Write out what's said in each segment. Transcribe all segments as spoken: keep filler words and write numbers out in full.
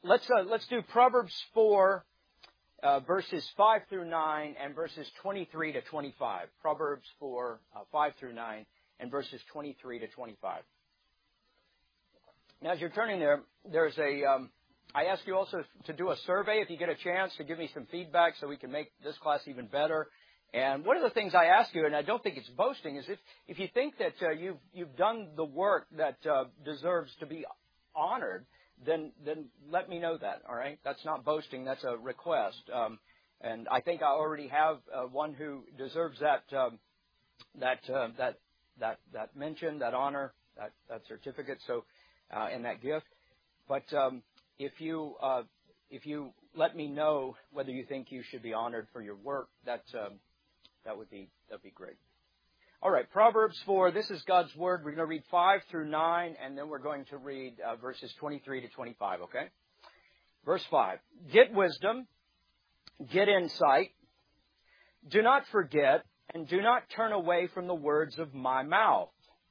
let's uh, let's do Proverbs four, uh, verses five through nine, and verses twenty-three to twenty-five. Proverbs four, uh, five through nine, and verses twenty-three to twenty-five. Now, as you're turning there, there's a. Um, I ask you also to do a survey if you get a chance to give me some feedback so we can make this class even better. And one of the things I ask you, and I don't think it's boasting, is if, if you think that uh, you've you've done the work that uh, deserves to be honored, then then let me know that. All right, that's not boasting; that's a request. Um, and I think I already have uh, one who deserves that um, that uh, that that that mention, that honor, that that certificate. So uh, and that gift. But um, if you uh, if you let me know whether you think you should be honored for your work, that um, that would be that'd be great. All right, Proverbs four. This is God's word. We're going to read five through nine, and then we're going to read uh, verses twenty-three to twenty-five. Okay. Verse five. Get wisdom, get insight. Do not forget, and do not turn away from the words of my mouth.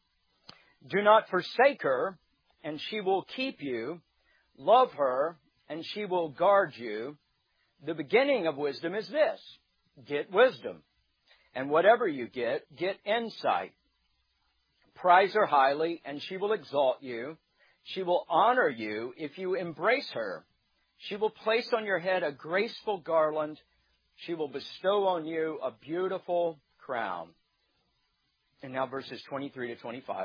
Do not forsake her, and she will keep you. Love her, and she will guard you. The beginning of wisdom is this: get wisdom. And whatever you get, get insight. Prize her highly, and she will exalt you. She will honor you if you embrace her. She will place on your head a graceful garland. She will bestow on you a beautiful crown. And now verses twenty-three to twenty-five.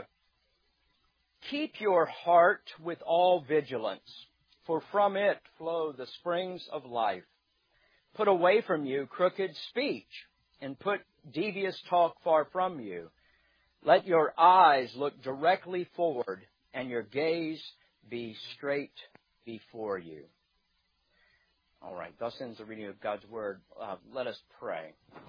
Keep your heart with all vigilance, for from it flow the springs of life. Put away from you crooked speech, and put devious talk far from you. Let your eyes look directly forward, and your gaze be straight before you. All right, thus ends the reading of God's Word. Uh, let us pray.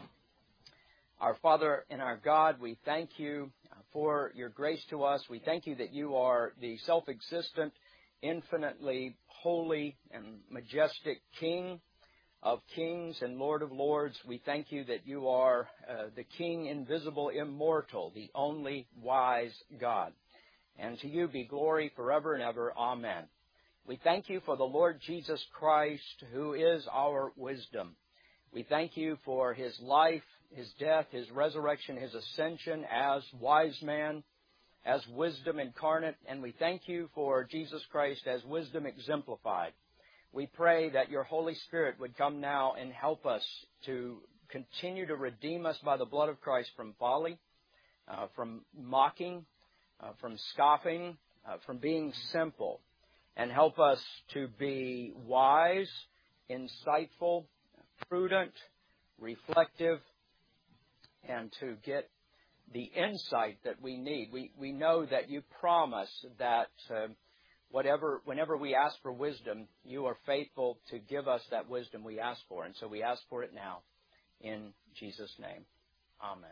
Our Father and our God, we thank you for your grace to us. We thank you that you are the self-existent, infinitely holy and majestic King of kings and Lord of lords. We thank you that you are uh, the King, invisible, immortal, the only wise God. And to you be glory forever and ever. Amen. We thank you for the Lord Jesus Christ, who is our wisdom. We thank you for his life, his death, his resurrection, his ascension as wise man, as wisdom incarnate. And we thank you for Jesus Christ as wisdom exemplified. We pray that your Holy Spirit would come now and help us to continue to redeem us by the blood of Christ from folly, uh, from mocking, uh, from scoffing, uh, from being simple, and help us to be wise, insightful, prudent, reflective, and to get the insight that we need. We we know that you promise that uh, Whatever, whenever we ask for wisdom, you are faithful to give us that wisdom we ask for. And so we ask for it now in Jesus' name. Amen.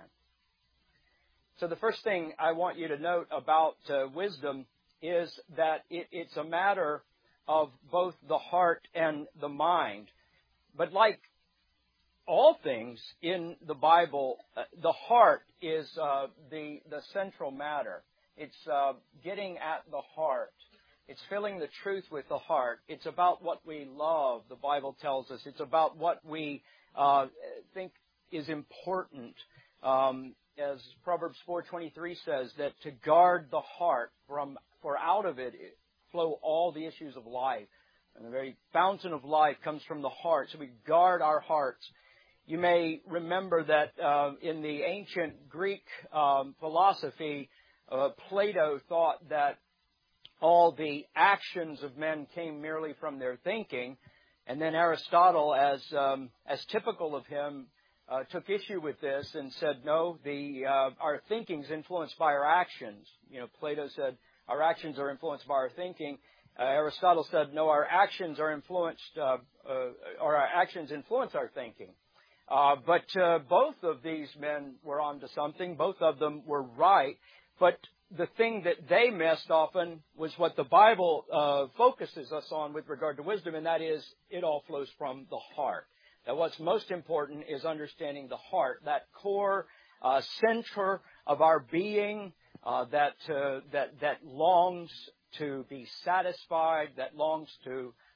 So the first thing I want you to note about uh, wisdom is that it, it's a matter of both the heart and the mind. But like all things in the Bible, uh, the heart is uh, the, the central matter. It's uh, getting at the heart. It's filling the truth with the heart. It's about what we love, the Bible tells us. It's about what we uh, think is important. Um, as Proverbs four twenty-three says, that to guard the heart, from for out of it flow all the issues of life. And the very fountain of life comes from the heart. So we guard our hearts. You may remember that uh, in the ancient Greek um, philosophy, uh, Plato thought that all the actions of men came merely from their thinking. And then Aristotle, as um, as typical of him, uh, took issue with this and said, no, the uh, our thinking is influenced by our actions. You know, Plato said our actions are influenced by our thinking. Uh, Aristotle said, no, our actions are influenced, uh, uh, or our actions influence our thinking. Uh, but uh, both of these men were onto something. Both of them were right. But the thing that they missed often was what the Bible uh, focuses us on with regard to wisdom, and that is it all flows from the heart. That what's most important is understanding the heart, that core uh, center of our being uh, that uh, that that longs to be satisfied, that longs to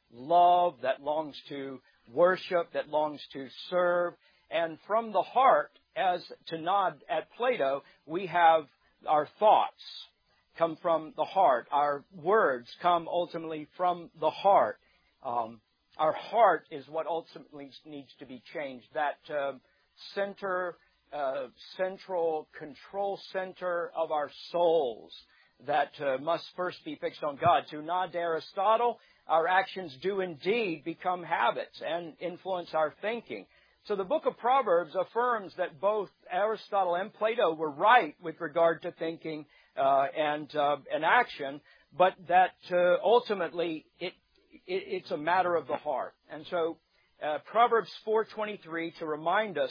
love, that longs to worship, that longs to serve. And from the heart, as to nod at Plato, we have our thoughts come from the heart. Our words come ultimately from the heart. Um, our heart is what ultimately needs to be changed. That uh, center, uh, central control center of our souls that uh, must first be fixed on God. To nod to Aristotle, our actions do indeed become habits and influence our thinking. So the book of Proverbs affirms that both Aristotle and Plato were right with regard to thinking uh, and uh, and action, but that uh, ultimately it, it it's a matter of the heart. And so uh, Proverbs four twenty-three, to remind us,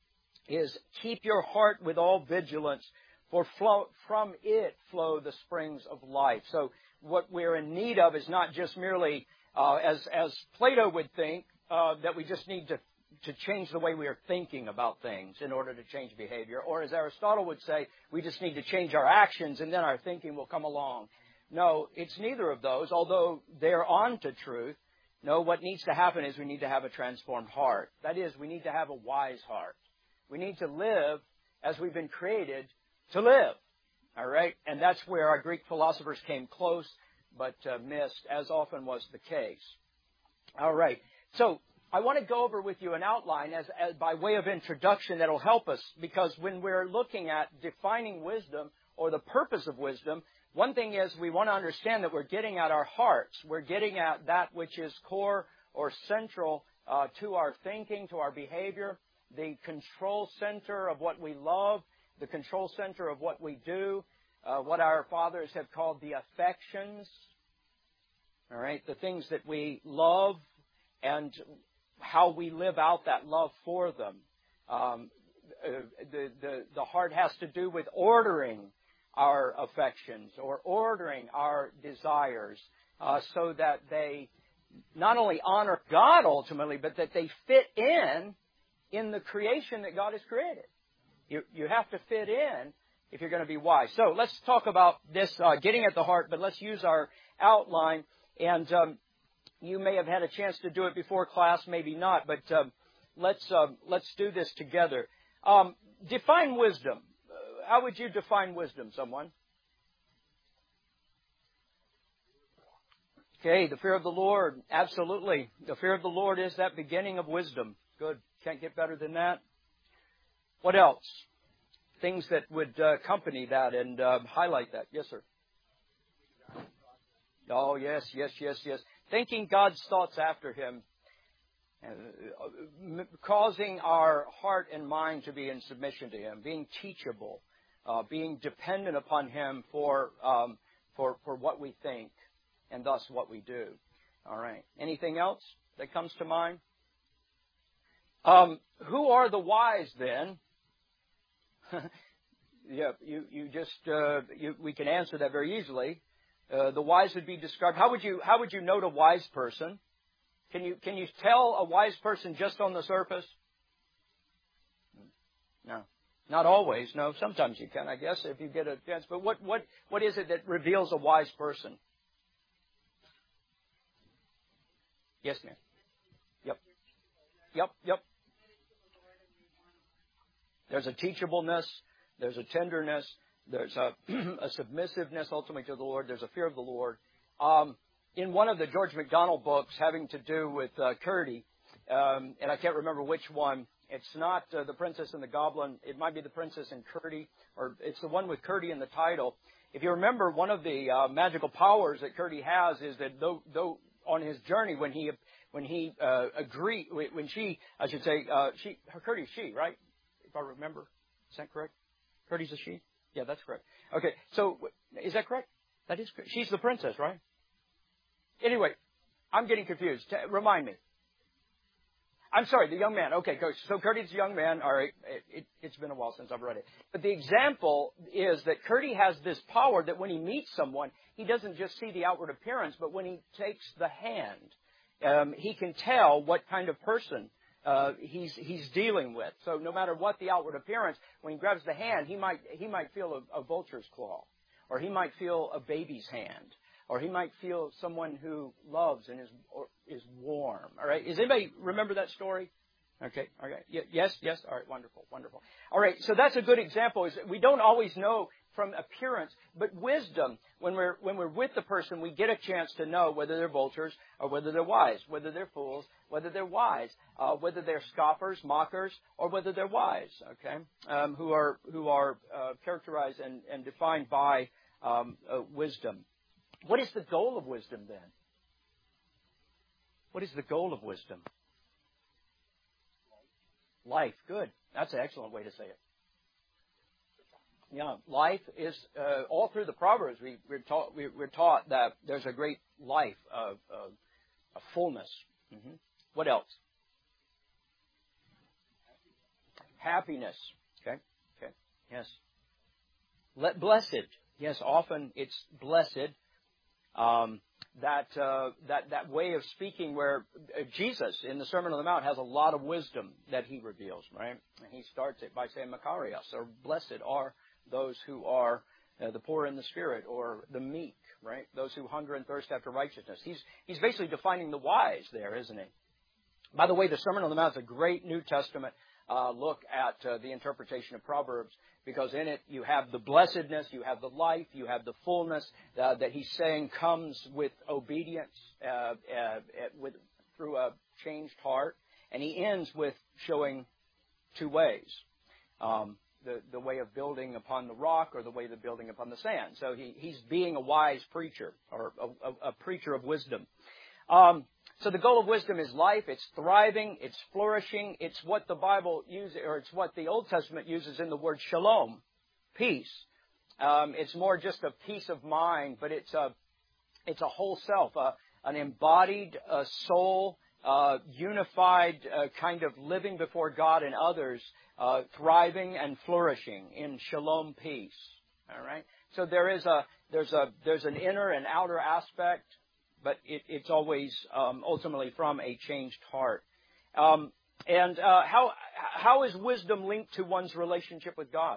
is keep your heart with all vigilance, for flow, from it flow the springs of life. So what we're in need of is not just merely, uh, as as Plato would think, uh, that we just need to to change the way we are thinking about things in order to change behavior. Or as Aristotle would say, we just need to change our actions and then our thinking will come along. No, it's neither of those, although they're on to truth. No, what needs to happen is we need to have a transformed heart. That is, we need to have a wise heart. We need to live as we've been created to live. All right? And that's where our Greek philosophers came close, but uh, missed, as often was the case. All right. So I want to go over with you an outline as, as by way of introduction that will help us, because when we're looking at defining wisdom or the purpose of wisdom, one thing is we want to understand that we're getting at our hearts. We're getting at that which is core or central uh, to our thinking, to our behavior, the control center of what we love, the control center of what we do, uh, what our fathers have called the affections, all right, the things that we love and how we live out that love for them. Um, the, the, the heart has to do with ordering our affections or ordering our desires uh, so that they not only honor God ultimately, but that they fit in in the creation that God has created. You, you have to fit in if you're going to be wise. So let's talk about this uh, getting at the heart, but let's use our outline. And um, you may have had a chance to do it before class, maybe not, but um, let's uh, let's do this together. Um, define wisdom. Uh, how would you define wisdom, someone? Okay, the fear of the Lord. Absolutely. The fear of the Lord is that beginning of wisdom. Good. Can't get better than that. What else? Things that would uh, accompany that and uh, highlight that. Yes, sir. Oh, yes, yes, yes, yes. Thinking God's thoughts after Him, uh, causing our heart and mind to be in submission to Him, being teachable, uh, being dependent upon Him for um, for for what we think and thus what we do. All right. Anything else that comes to mind? Um, who are the wise then? yeah, you you just uh, you, we can answer that very easily. Uh, the wise would be described. How would you how would you note a wise person? Can you can you tell a wise person just on the surface? No, not always. No, sometimes you can, I guess, if you get a chance. But what what what is it that reveals a wise person? Yes, ma'am. Yep. Yep. Yep. There's a teachableness. There's a tenderness. There's a, a submissiveness ultimately to the Lord. There's a fear of the Lord. Um, in one of the George MacDonald books having to do with uh, Curdie, um, and I can't remember which one, it's not uh, The Princess and the Goblin. It might be The Princess and Curdie, or it's the one with Curdie in the title. If you remember, one of the uh, magical powers that Curdie has is that though, though on his journey, when he when he uh, agreed, when she, I should say, uh, she, her Curdie's she, right? If I remember, is that correct? Curdie's a she. Yeah, that's correct. Okay, so is that correct? That is correct. She's the princess, right? Anyway, I'm getting confused. T- remind me. I'm sorry, the young man. Okay, coach. So Curdie's a young man. All right, it, it, it's been a while since I've read it. But the example is that Curdie has this power that when he meets someone, he doesn't just see the outward appearance, but when he takes the hand, um, he can tell what kind of person Uh, he's he's dealing with. So no matter what the outward appearance, when he grabs the hand, he might he might feel a, a vulture's claw, or he might feel a baby's hand, or he might feel someone who loves and is or is warm. All right. Does anybody remember that story? Okay. Okay. Yes. Yes. All right. Wonderful. Wonderful. All right. So that's a good example. Is that we don't always know from appearance, but wisdom. When we're when we're with the person, we get a chance to know whether they're vultures or whether they're wise, whether they're fools, whether they're wise, uh, whether they're scoffers, mockers, or whether they're wise. Okay, um, who are who are uh, characterized and, and defined by um, uh, wisdom. What is the goal of wisdom then? What is the goal of wisdom? Life. Good. That's an excellent way to say it. Yeah, life is uh, all through the Proverbs. We, we're taught we, we're taught that there's a great life of, of, of fullness. Mm-hmm. What else? Happiness. Okay. Okay. Yes. Let, blessed. Yes. Often it's blessed. Um, that uh, that that way of speaking, where Jesus in the Sermon on the Mount has a lot of wisdom that he reveals. Right. And he starts it by saying, "Makarios," or blessed are those who are uh, the poor in the spirit, or the meek, right? Those who hunger and thirst after righteousness. He's he's basically defining the wise there, isn't he? By the way, the Sermon on the Mount is a great New Testament uh, look at uh, the interpretation of Proverbs, because in it you have the blessedness, you have the life, you have the fullness uh, that he's saying comes with obedience, uh, uh, with through a changed heart, and he ends with showing two ways. Um, The, the way of building upon the rock or the way of building upon the sand. So he, he's being a wise preacher, or a, a, a preacher of wisdom. Um, so the goal of wisdom is life. It's thriving. It's flourishing. It's what the Bible uses, or it's what the Old Testament uses in the word shalom, peace. Um, it's more just a peace of mind, but it's a, it's a whole self, uh, an embodied uh, soul, Uh, unified uh, kind of living before God and others, uh, thriving and flourishing in shalom peace. All right. So there is a there's a there's an inner and outer aspect, but it, it's always um, ultimately from a changed heart. Um, and uh, how how is wisdom linked to one's relationship with God?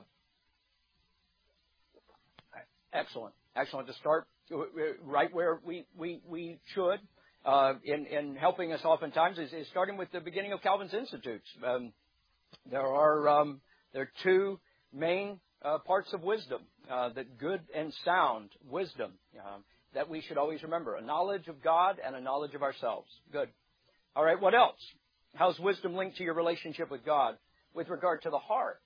Excellent, excellent. To start right where we we we should. Uh, in, in helping us oftentimes is, is starting with the beginning of Calvin's Institutes. Um, there are um, there are two main uh, parts of wisdom, uh, the good and sound wisdom uh, that we should always remember: a knowledge of God and a knowledge of ourselves. Good. All right. What else? How's wisdom linked to your relationship with God with regard to the heart?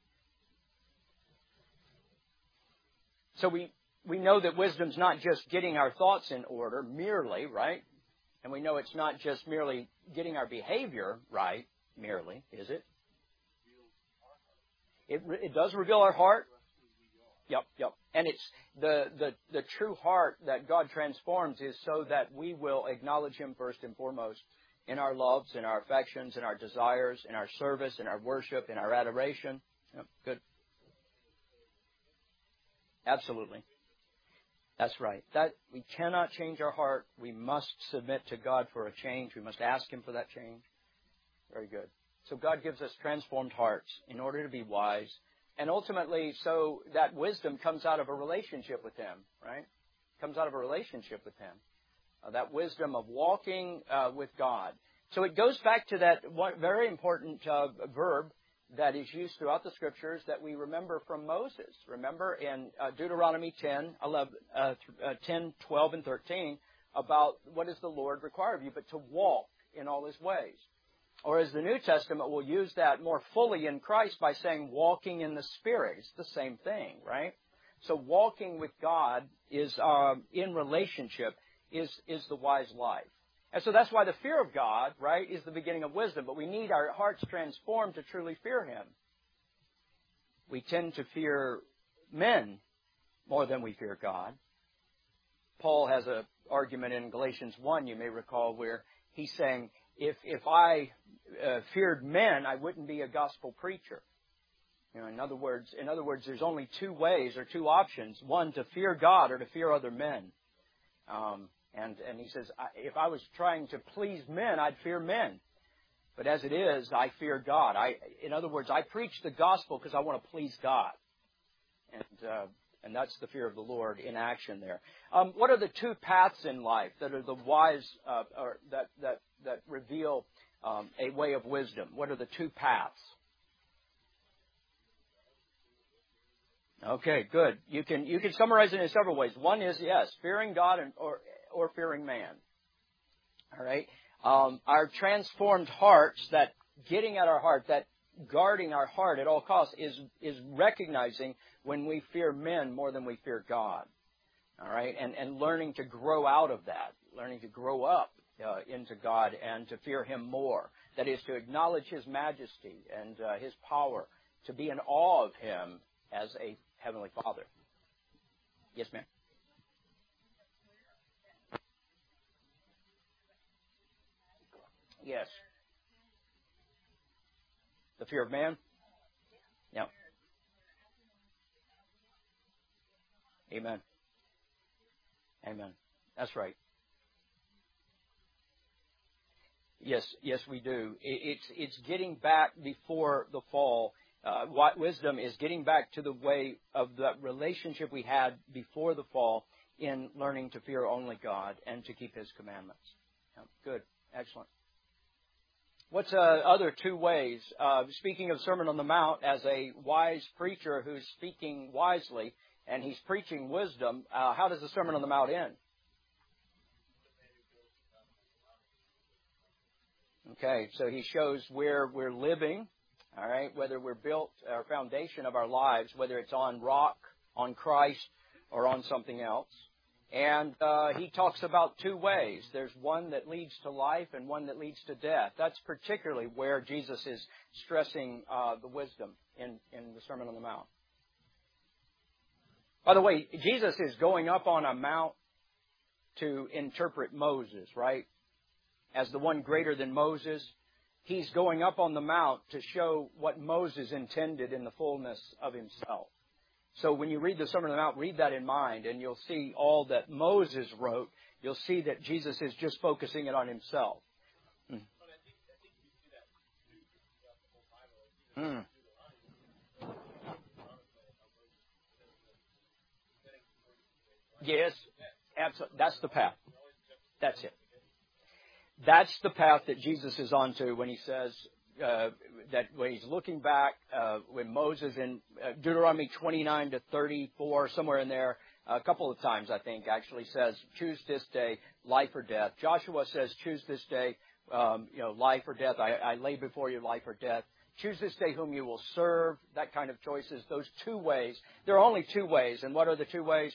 So we we know that wisdom's not just getting our thoughts in order merely, right? And we know it's not just merely getting our behavior right, merely, is it? It it does reveal our heart. Yep, yep. And it's the, the, the true heart that God transforms is so that we will acknowledge Him first and foremost in our loves, in our affections, in our desires, in our service, in our worship, in our adoration. Yep, good. Absolutely. That's right. That we cannot change our heart. We must submit to God for a change. We must ask Him for that change. Very good. So God gives us transformed hearts in order to be wise. And ultimately, so that wisdom comes out of a relationship with Him, right? Comes out of a relationship with Him. Uh, that wisdom of walking uh, with God. So it goes back to that one very important uh, verb that is used throughout the Scriptures that we remember from Moses. Remember in uh, Deuteronomy ten, eleven, uh, uh, ten, twelve, and thirteen about what does the Lord require of you but to walk in all His ways. Or as the New Testament will use that more fully in Christ by saying walking in the Spirit. It's the same thing, right? So walking with God is uh, in relationship is is the wise life. And so that's why the fear of God, right, is the beginning of wisdom. But we need our hearts transformed to truly fear Him. We tend to fear men more than we fear God. Paul has an argument in Galatians one, you may recall, where he's saying, if if I uh, feared men, I wouldn't be a gospel preacher. You know, in other words, in other words, there's only two ways or two options: one, to fear God, or to fear other men. Um, And, and he says, if I was trying to please men, I'd fear men. But as it is, I fear God. I, in other words, I preach the gospel because I want to please God. And uh, And that's the fear of the Lord in action there. Um, what are the two paths in life that are the wise, uh, or that, that, that reveal um, a way of wisdom? What are the two paths? Okay, good. You can you can summarize it in several ways. One is, yes, fearing God and or or fearing man. All right? Um, our transformed hearts, that getting at our heart, that guarding our heart at all costs is is recognizing when we fear men more than we fear God. All right? And and learning to grow out of that, learning to grow up uh, into God and to fear Him more. That is, to acknowledge His majesty and uh, His power, to be in awe of Him as a Heavenly Father. Yes, ma'am. Yes. The fear of man? Yeah. Amen. Amen. That's right. Yes, yes, we do. It's it's getting back before the fall. Uh, what wisdom is getting back to the way of the relationship we had before the fall in learning to fear only God and to keep His commandments. Yeah, good. Excellent. What's uh, other two ways? Uh, speaking of Sermon on the Mount, as a wise preacher who's speaking wisely and he's preaching wisdom, uh, how does the Sermon on the Mount end? Okay, so he shows where we're living. All right, whether we're built, our foundation of our lives, whether it's on rock, on Christ, or on something else. And uh, he talks about two ways. There's one that leads to life and one that leads to death. That's particularly where Jesus is stressing uh, the wisdom in, in the Sermon on the Mount. By the way, Jesus is going up on a mount to interpret Moses, right? As the one greater than Moses. He's going up on the mount to show what Moses intended in the fullness of himself. So when you read the Sermon on the Mount, read that in mind, and you'll see all that Moses wrote. You'll see that Jesus is just focusing it on himself. Mm. Mm. Yes, absolutely. That's the path. That's it. That's the path that Jesus is onto when he says uh, that when he's looking back, uh, when Moses in uh, Deuteronomy twenty-nine to thirty-four, somewhere in there, a couple of times I think actually says, choose this day, life or death. Joshua says, choose this day, um, you know, life or death. I, I lay before you life or death. Choose this day whom you will serve, that kind of choices, those two ways. There are only two ways. And what are the two ways?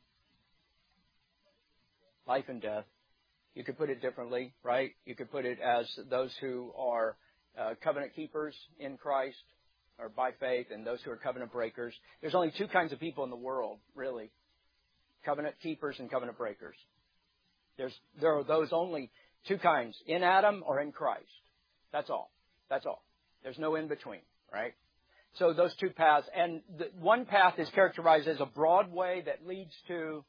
Life and death. You could put it differently, right? You could put it as those who are uh, covenant keepers in Christ or by faith and those who are covenant breakers. There's only two kinds of people in the world, really. Covenant keepers and covenant breakers. There's, there are those only two kinds, in Adam or in Christ. That's all. That's all. There's no in between, right? So those two paths. And the, one path is characterized as a broad way that leads to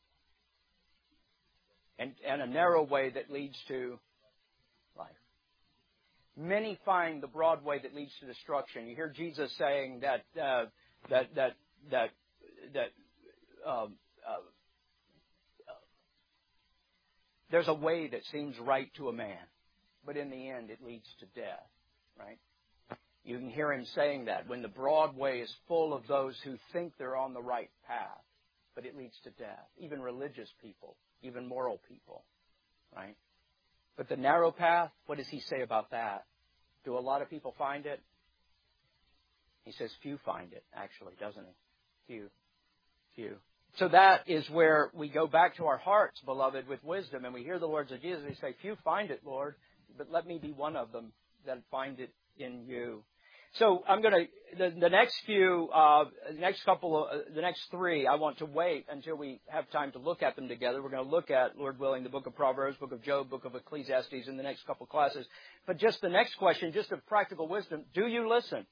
And, and a narrow way that leads to life. Many find the broad way that leads to destruction. You hear Jesus saying that uh, that that that that um, uh, uh, there's a way that seems right to a man, but in the end it leads to death. Right? You can hear him saying that when the broad way is full of those who think they're on the right path, but it leads to death. Even religious people. Even moral people, right? But the narrow path, what does he say about that? Do a lot of people find it? He says few find it, actually, doesn't he? Few. Few. So that is where we go back to our hearts, beloved, with wisdom, and we hear the words of Jesus. We say, few find it, Lord, but let me be one of them that find it in you. So I'm going to, the, the next few, uh, the next couple of, uh, the next three, I want to wait until we have time to look at them together. We're going to look at, Lord willing, the book of Proverbs, book of Job, book of Ecclesiastes in the next couple classes. But just the next question, just of practical wisdom, do you listen?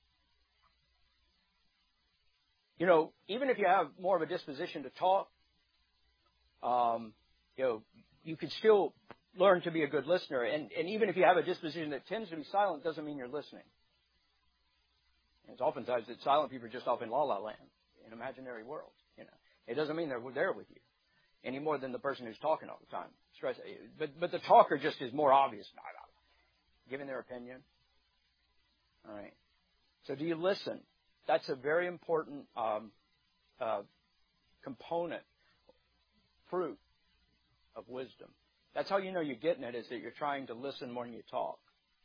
You know, even if you have more of a disposition to talk, um, you know, you could still learn to be a good listener. And, and even if you have a disposition that tends to be silent, doesn't mean you're listening. It's oftentimes that silent people are just off in la la land, in imaginary worlds. You know, It doesn't mean they're there with you any more than the person who's talking all the time. Stress, but but the talker just is more obvious, giving their opinion. All right. So do you listen? That's a very important um, uh, component, fruit of wisdom. That's how you know you're getting it, is that you're trying to listen more than you talk.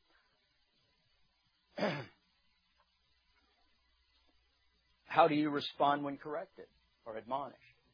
How do you respond when corrected or admonished?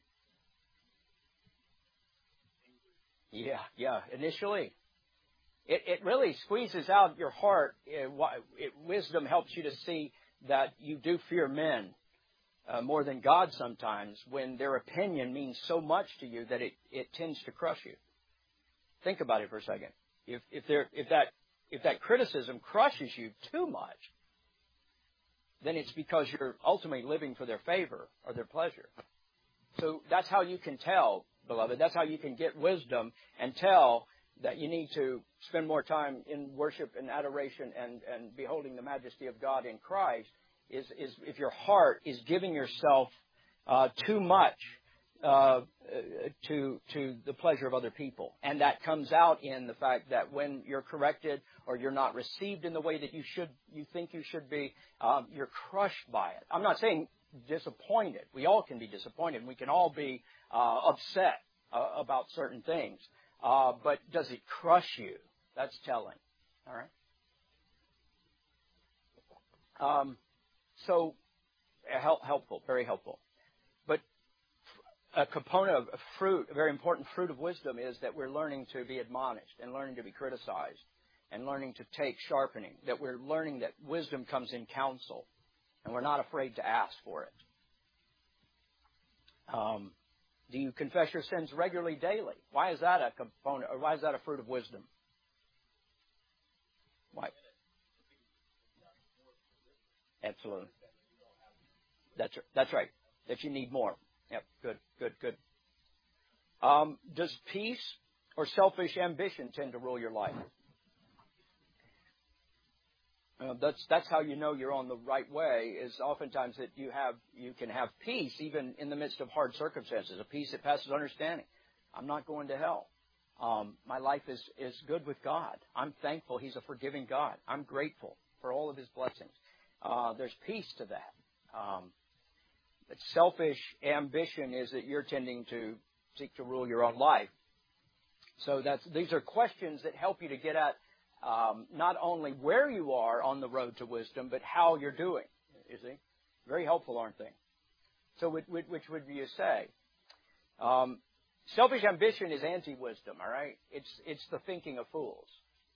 Yeah, yeah, initially. It, it really squeezes out your heart. It, it, wisdom helps you to see that you do fear men uh, more than God sometimes, when their opinion means so much to you that it, it tends to crush you. Think about it for a second. If, if, there, if, that, if that criticism crushes you too much, then it's because you're ultimately living for their favor or their pleasure. So that's how you can tell, beloved. That's how you can get wisdom and tell that you need to spend more time in worship and adoration and, and beholding the majesty of God in Christ, is, is if your heart is giving yourself uh, too much uh, to to the pleasure of other people. And that comes out in the fact that when you're corrected or you're not received in the way that you should, you think you should be, um, you're crushed by it. I'm not saying disappointed. We all can be disappointed. And we can all be uh, upset uh, about certain things. Uh, but does it crush you? That's telling. All right. Um, so help, helpful, very helpful. But a component of fruit, a very important fruit of wisdom, is that we're learning to be admonished and learning to be criticized and learning to take sharpening. That we're learning that wisdom comes in counsel, and we're not afraid to ask for it. Um, do you confess your sins regularly, daily? Why is that a component, or why is that a fruit of wisdom? Why? Absolutely. That's that's right. That you need more. Yep. Good. Good. Good. Um, does peace or selfish ambition tend to rule your life? Uh, that's that's how you know you're on the right way. Is oftentimes that you have you can have peace even in the midst of hard circumstances. A peace that passes understanding. I'm not going to hell. Um, my life is is good with God. I'm thankful He's a forgiving God. I'm grateful for all of His blessings. Uh, there's peace to that. Um, but selfish ambition is that you're tending to seek to rule your own life. So that's these are questions that help you to get at um, not only where you are on the road to wisdom, but how you're doing. You see, very helpful, aren't they? So, which, which would you say? Um, selfish ambition is anti-wisdom. All right, it's it's the thinking of fools.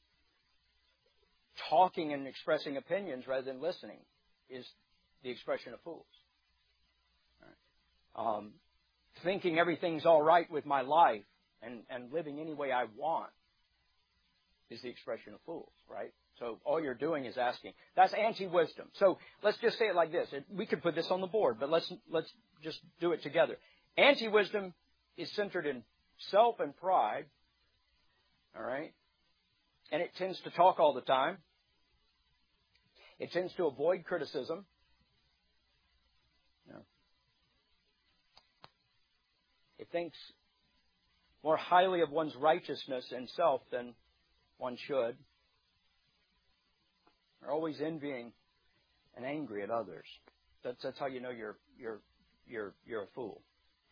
Talking and expressing opinions rather than listening is the expression of fools. All right. Um, thinking everything's all right with my life and, and living any way I want is the expression of fools, right? So all you're doing is asking. That's anti-wisdom. So let's just say it like this. We could put this on the board, but let's let's just do it together. Anti-wisdom is centered in self and pride, all right? And it tends to talk all the time. It tends to avoid criticism. No. It thinks more highly of one's righteousness and self than one should. They're always envying and angry at others. That's that's how you know you're you're you're you're a fool.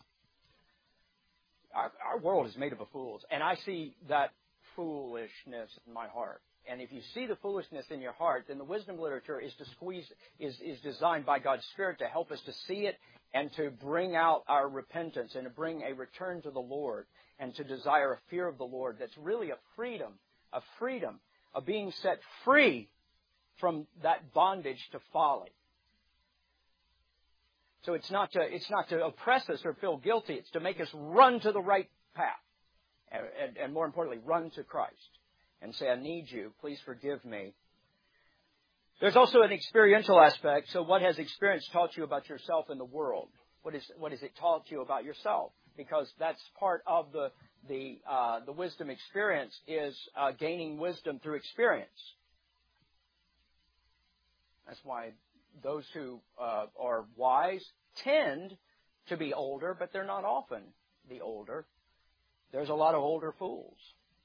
Our, our world is made up of fools, and I see that foolishness in my heart. And if you see the foolishness in your heart, then the wisdom literature is to squeeze is is designed by God's Spirit to help us to see it and to bring out our repentance and to bring a return to the Lord and to desire a fear of the Lord. That's really a freedom, a freedom of being set free from that bondage to folly. So it's not to it's not to oppress us or feel guilty. It's to make us run to the right path, and, and, and more importantly, run to Christ and say, I need you. Please forgive me. There's also an experiential aspect. So what has experience taught you about yourself and the world? What is what has it taught you about yourself? Because that's part of the the uh, the wisdom experience is uh, gaining wisdom through experience. That's why those who uh, are wise tend to be older, but they're not often the older. There's a lot of older fools.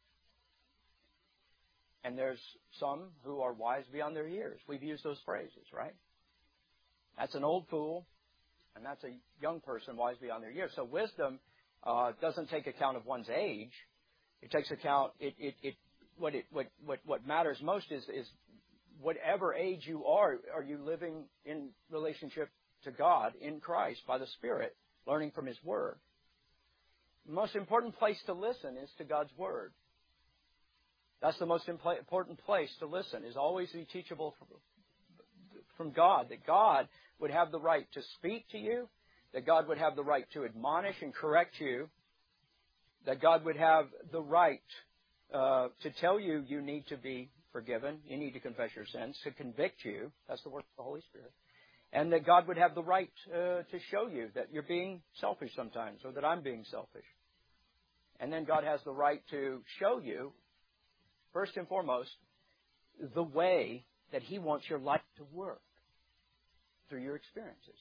And there's some who are wise beyond their years. We've used those phrases, right? That's an old fool, and that's a young person wise beyond their years. So wisdom uh, doesn't take account of one's age. It takes account, it, it, it, what, it, what, what, what matters most is, is whatever age you are, are you living in relationship to God in Christ by the Spirit, learning from His Word. The most important place to listen is to God's Word. That's the most important place to listen, is always be teachable from God, that God would have the right to speak to you, that God would have the right to admonish and correct you, that God would have the right uh, to tell you you need to be forgiven, you need to confess your sins, to convict you. That's the work of the Holy Spirit. And that God would have the right uh, to show you that you're being selfish sometimes, or that I'm being selfish. And then God has the right to show you, first and foremost, the way that He wants your life to work through your experiences.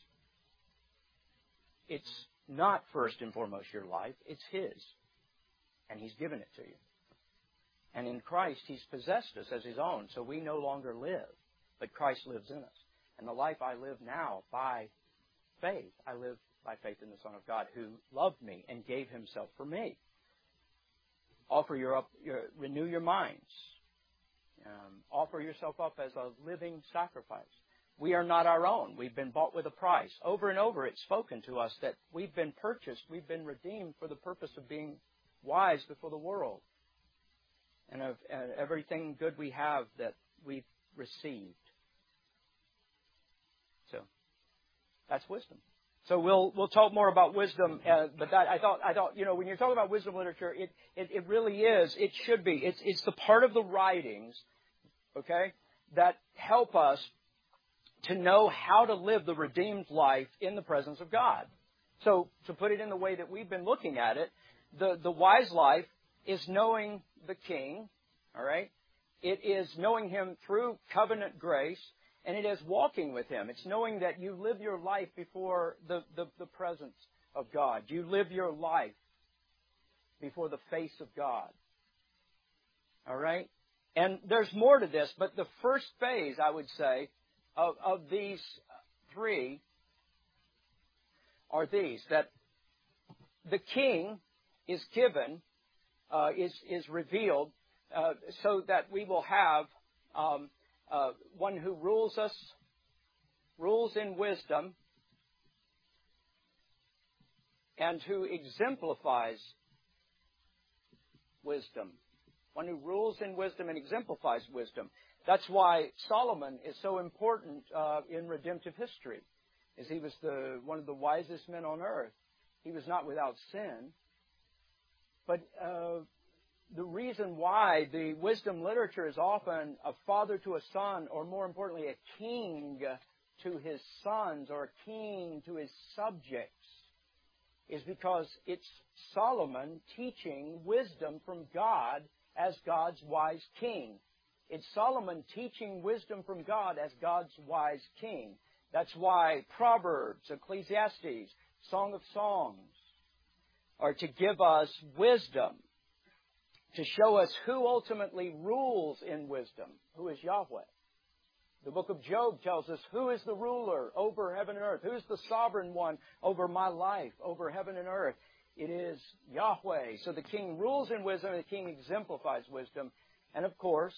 It's not first and foremost your life, it's His. And He's given it to you. And in Christ, He's possessed us as His own, so we no longer live, but Christ lives in us. And the life I live now by faith, I live by faith in the Son of God, who loved me and gave Himself for me. Offer your up, your, renew your minds. Um, offer yourself up as a living sacrifice. We are not our own. We've been bought with a price. Over and over, it's spoken to us that we've been purchased, we've been redeemed for the purpose of being wise before the world, and of uh, everything good we have that we've received. So that's wisdom. So we'll we'll talk more about wisdom, uh, but that I thought I thought you know when you're talking about wisdom literature, it, it it really is. It should be. It's it's the part of the writings, okay, that help us to know how to live the redeemed life in the presence of God. So to put it in the way that we've been looking at it, the the wise life is knowing the King. All right, it is knowing Him through covenant grace. And it is walking with Him. It's knowing that you live your life before the, the, the presence of God. You live your life before the face of God. All right? And there's more to this, but the first phase, I would say, of, of these three are these, that the King is given, uh, is, is revealed, uh, so that we will have Um, Uh, one who rules us, rules in wisdom, and who exemplifies wisdom. One who rules in wisdom and exemplifies wisdom. That's why Solomon is so important uh, in redemptive history, as he was the one of the wisest men on earth. He was not without sin, but uh, the reason why the wisdom literature is often a father to a son, or more importantly, a king to his sons, or a king to his subjects, is because it's Solomon teaching wisdom from God as God's wise king. It's Solomon teaching wisdom from God as God's wise king. That's why Proverbs, Ecclesiastes, Song of Songs are to give us wisdom, to show us who ultimately rules in wisdom, who is Yahweh. The book of Job tells us who is the ruler over heaven and earth, who is the sovereign one over my life, over heaven and earth. It is Yahweh. So the king rules in wisdom, and the king exemplifies wisdom. And of course,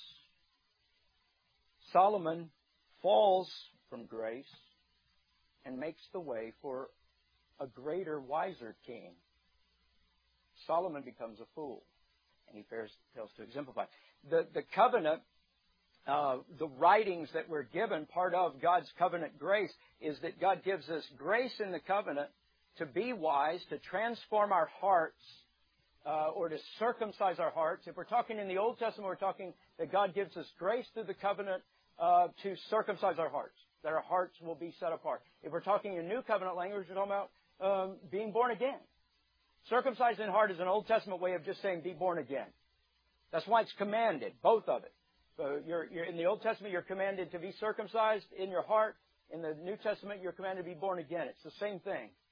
Solomon falls from grace and makes the way for a greater, wiser king. Solomon becomes a fool. And he fails, fails to exemplify. The, the covenant, uh, the writings that we're given, part of God's covenant grace, is that God gives us grace in the covenant to be wise, to transform our hearts, uh, or to circumcise our hearts. If we're talking in the Old Testament, we're talking that God gives us grace through the covenant uh, to circumcise our hearts, that our hearts will be set apart. If we're talking in New Covenant language, we're talking about um, being born again. Circumcised in heart is an Old Testament way of just saying be born again. That's why it's commanded, both of it. So you're, you're, in the Old Testament, you're commanded to be circumcised in your heart. In the New Testament, you're commanded to be born again. It's the same thing.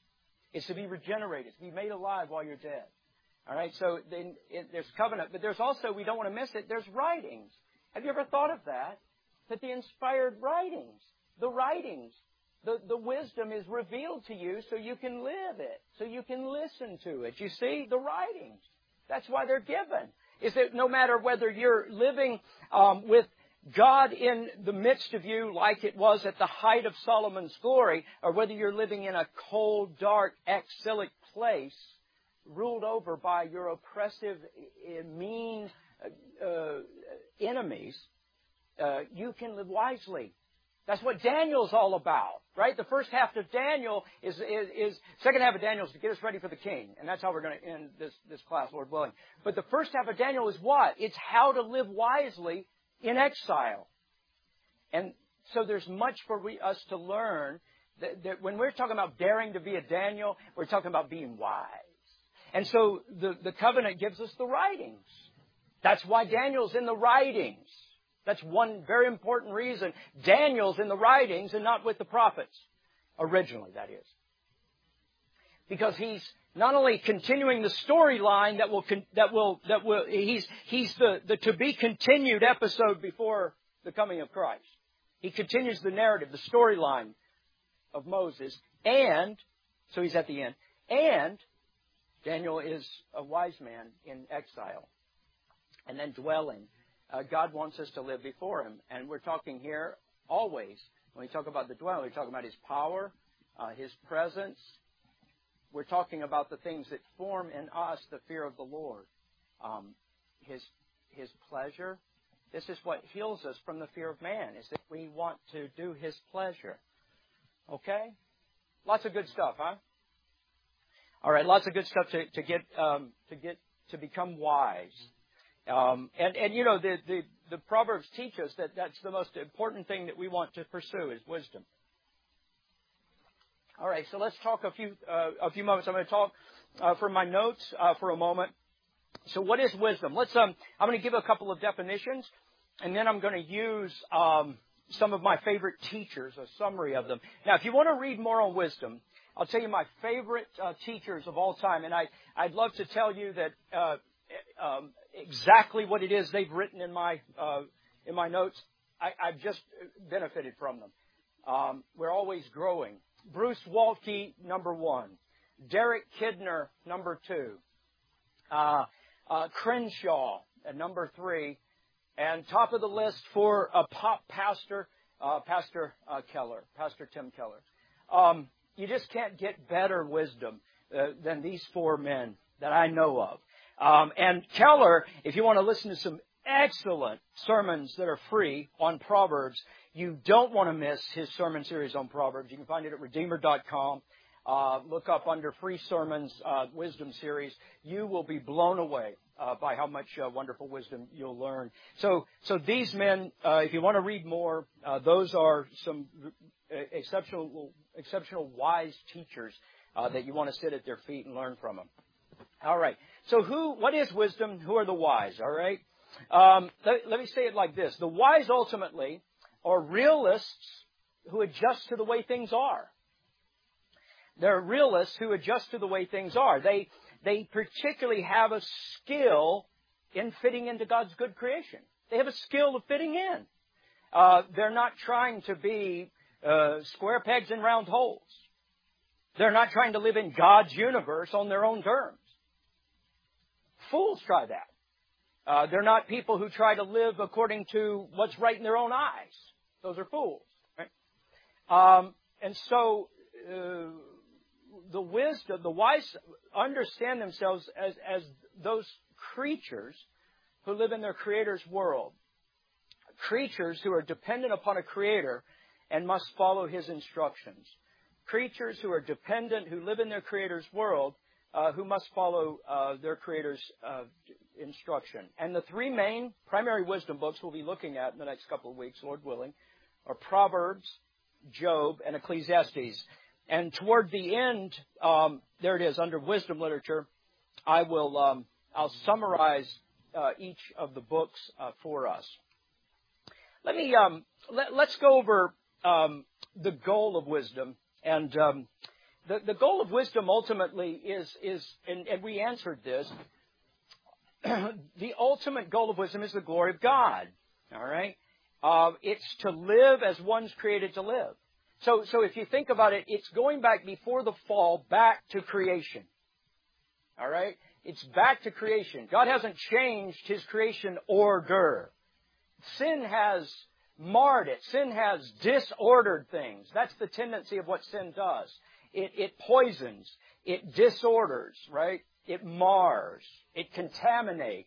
It's to be regenerated, to be made alive while you're dead. All right, so then it, there's covenant, but there's also, we don't want to miss it, there's writings. Have you ever thought of that? That the inspired writings, the writings, the, the wisdom is revealed to you so you can live it, so you can listen to it. You see, the writings. That's why they're given. Is that no matter whether you're living um, with God in the midst of you like it was at the height of Solomon's glory, or whether you're living in a cold, dark, exilic place, ruled over by your oppressive, mean uh, enemies, uh, you can live wisely. That's what Daniel's all about, right? The first half of Daniel is, is, is second half of Daniel is to get us ready for the King. And that's how we're going to end this, this class, Lord willing. But the first half of Daniel is what? It's how to live wisely in exile. And so there's much for we, us to learn. That, that when we're talking about daring to be a Daniel, we're talking about being wise. And so the, the covenant gives us the writings. That's why Daniel's in the writings. That's one very important reason. Daniel's in the writings and not with the prophets. Originally, that is. Because he's not only continuing the storyline that will, that will, that will, he's, he's the, the to be continued episode before the coming of Christ. He continues the narrative, the storyline of Moses. And, so he's at the end. And Daniel is a wise man in exile. And then dwelling. Uh, God wants us to live before Him. And we're talking here always, when we talk about the dwelling, we're talking about His power, uh, His presence. We're talking about the things that form in us the fear of the Lord. Um, His, His pleasure. This is what heals us from the fear of man, is that we want to do His pleasure. Okay? Lots of good stuff, huh? All right, lots of good stuff to, to get, um, to get, to become wise. Um, and, and, you know, the, the, the Proverbs teach us that that's the most important thing that we want to pursue is wisdom. All right, so let's talk a few, uh, a few moments. I'm going to talk, uh, from my notes, uh, for a moment. So what is wisdom? Let's, um, I'm going to give a couple of definitions, and then I'm going to use, um, some of my favorite teachers, a summary of them. Now, if you want to read more on wisdom, I'll tell you my favorite, uh, teachers of all time, and I, I'd love to tell you that, uh, Um, exactly what it is they've written in my uh, in my notes. I, I've just benefited from them. Um, we're always growing. Bruce Waltke, number one. Derek Kidner, number two. Uh, uh, Crenshaw, at number three. And top of the list for a pop pastor, uh, Pastor uh, Keller, Pastor Tim Keller. Um, you just can't get better wisdom uh, than these four men that I know of. Um, and Keller, if you want to listen to some excellent sermons that are free on Proverbs, you don't want to miss his sermon series on Proverbs. You can find it at redeemer dot com. Uh, look up under free sermons, uh, wisdom series. You will be blown away uh, by how much uh, wonderful wisdom you'll learn. So, so these men, uh, if you want to read more, uh, those are some exceptional, exceptional wise teachers uh, that you want to sit at their feet and learn from them. All right. So who, what is wisdom? Who are the wise? All right. Um, let, let me say it like this. The wise ultimately are realists who adjust to the way things are. They're realists who adjust to the way things are. They, they particularly have a skill in fitting into God's good creation. They have a skill of fitting in. Uh, they're not trying to be uh, square pegs in round holes. They're not trying to live in God's universe on their own terms. Fools try that. Uh, they're not people who try to live according to what's right in their own eyes. Those are fools. Right? Um, and so uh, the wisdom, the wise understand themselves as, as those creatures who live in their Creator's world. Creatures who are dependent upon a Creator and must follow His instructions. Creatures who are dependent, who live in their Creator's world, Uh, who must follow uh, their Creator's uh, instruction. And the three main primary wisdom books we'll be looking at in the next couple of weeks, Lord willing, are Proverbs, Job, and Ecclesiastes. And toward the end, um, there it is, under wisdom literature, I will um, I'll summarize uh, each of the books uh, for us. Let me um, let, let's go over um, the goal of wisdom. And um, the, the goal of wisdom ultimately is, is and, and we answered this, the ultimate goal of wisdom is the glory of God. All right? Uh, it's to live as one's created to live. So, so if you think about it, it's going back before the fall, back to creation. All right? It's back to creation. God hasn't changed His creation order. Sin has marred it. Sin has disordered things. That's the tendency of what sin does. It, it poisons. It disorders, right? It mars. It contaminates.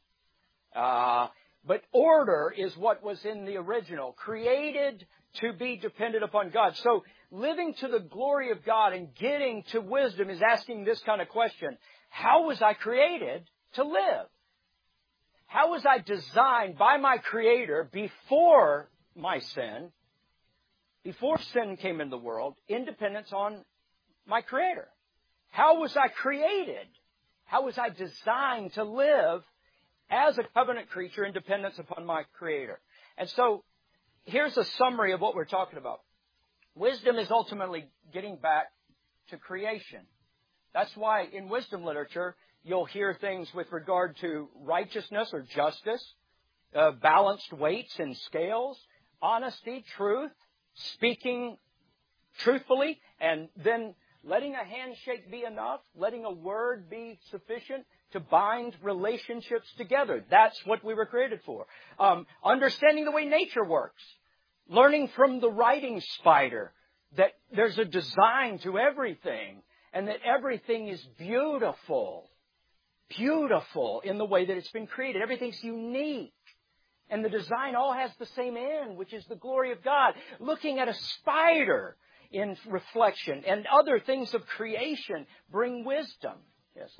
Uh, but order is what was in the original, created to be dependent upon God. So living to the glory of God and getting to wisdom is asking this kind of question. How was I created to live? How was I designed by my Creator before my sin, before sin came into the world, in dependence on my Creator? How was I created? How was I designed to live as a covenant creature in dependence upon my Creator? And so, here's a summary of what we're talking about. Wisdom is ultimately getting back to creation. That's why in wisdom literature, you'll hear things with regard to righteousness or justice, uh, balanced weights and scales, honesty, truth, speaking truthfully, and then letting a handshake be enough, letting a word be sufficient to bind relationships together. That's what we were created for. Um, understanding the way nature works. Learning from the writing spider that there's a design to everything and that everything is beautiful. Beautiful in the way that it's been created. Everything's unique. And the design all has the same end, which is the glory of God. Looking at a spider in reflection and other things of creation bring wisdom. Yes.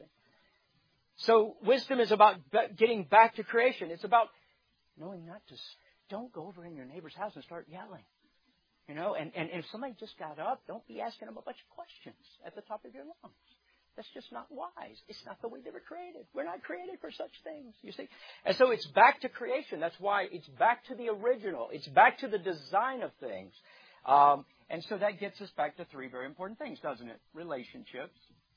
So wisdom is about getting back to creation. It's about knowing not to, don't go over in your neighbor's house and start yelling. You know, and, and, and if somebody just got up, don't be asking them a bunch of questions at the top of your lungs. That's just not wise. It's not the way they were created. We're not created for such things, you see. And so it's back to creation. That's why it's back to the original. It's back to the design of things. Um, and so that gets us back to three very important things, doesn't it? Relationships,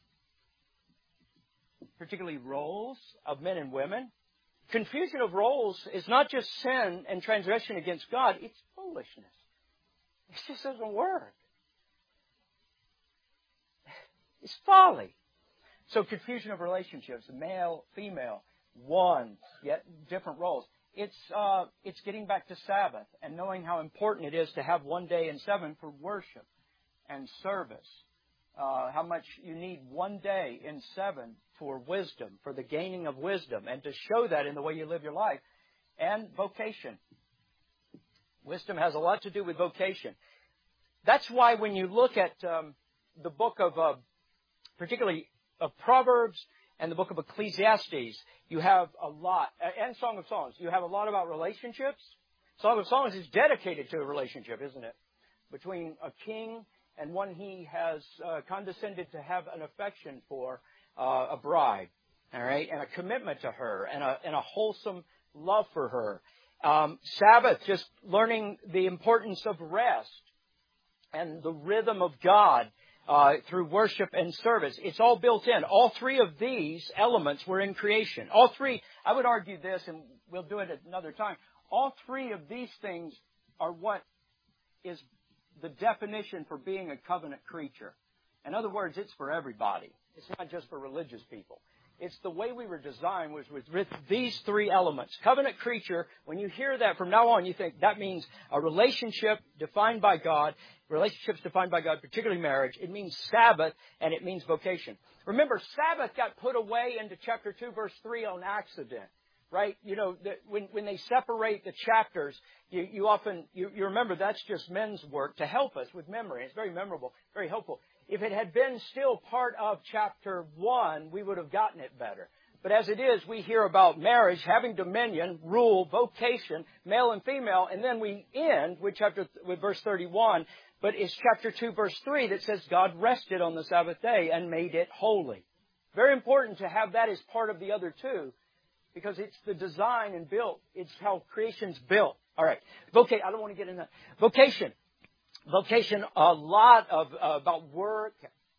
particularly roles of men and women. Confusion of roles is not just sin and transgression against God. It's foolishness. It just doesn't work. It's folly. So confusion of relationships, male, female, one, yet different roles. It's uh, it's getting back to Sabbath and knowing how important it is to have one day in seven for worship and service. Uh, how much you need one day in seven for wisdom, for the gaining of wisdom, and to show that in the way you live your life. And vocation. Wisdom has a lot to do with vocation. That's why when you look at um, the book of, uh, particularly of Proverbs and the book of Ecclesiastes, you have a lot, and Song of Songs, you have a lot about relationships. Song of Songs is dedicated to a relationship, isn't it? Between a king and one he has uh, condescended to have an affection for, uh, a bride, all right, and a commitment to her, and a, and a wholesome love for her. Um, Sabbath, just learning the importance of rest and the rhythm of God uh, through worship and service. It's all built in. All three of these elements were in creation. All three, I would argue this, and we'll do it at another time. All three of these things are what is the definition for being a covenant creature. In other words, it's for everybody. It's not just for religious people. It's the way we were designed was with these three elements. Covenant creature, when you hear that from now on, you think that means a relationship defined by God, relationships defined by God, particularly marriage. It means Sabbath, and it means vocation. Remember, Sabbath got put away into chapter two, verse three on accident, right? You know, the, when, when they separate the chapters, you, you often, you, you remember that's just men's work to help us with memory. It's very memorable, very helpful. If it had been still part of chapter one, we would have gotten it better. But as it is, we hear about marriage, having dominion, rule, vocation, male and female, and then we end with chapter with verse thirty-one. But it's chapter two, verse three that says God rested on the Sabbath day and made it holy. Very important to have that as part of the other two, because it's the design and built. It's how creation's built. All right. Vocation. I don't want to get into that. Vocation. Vocation, a lot of uh, about work,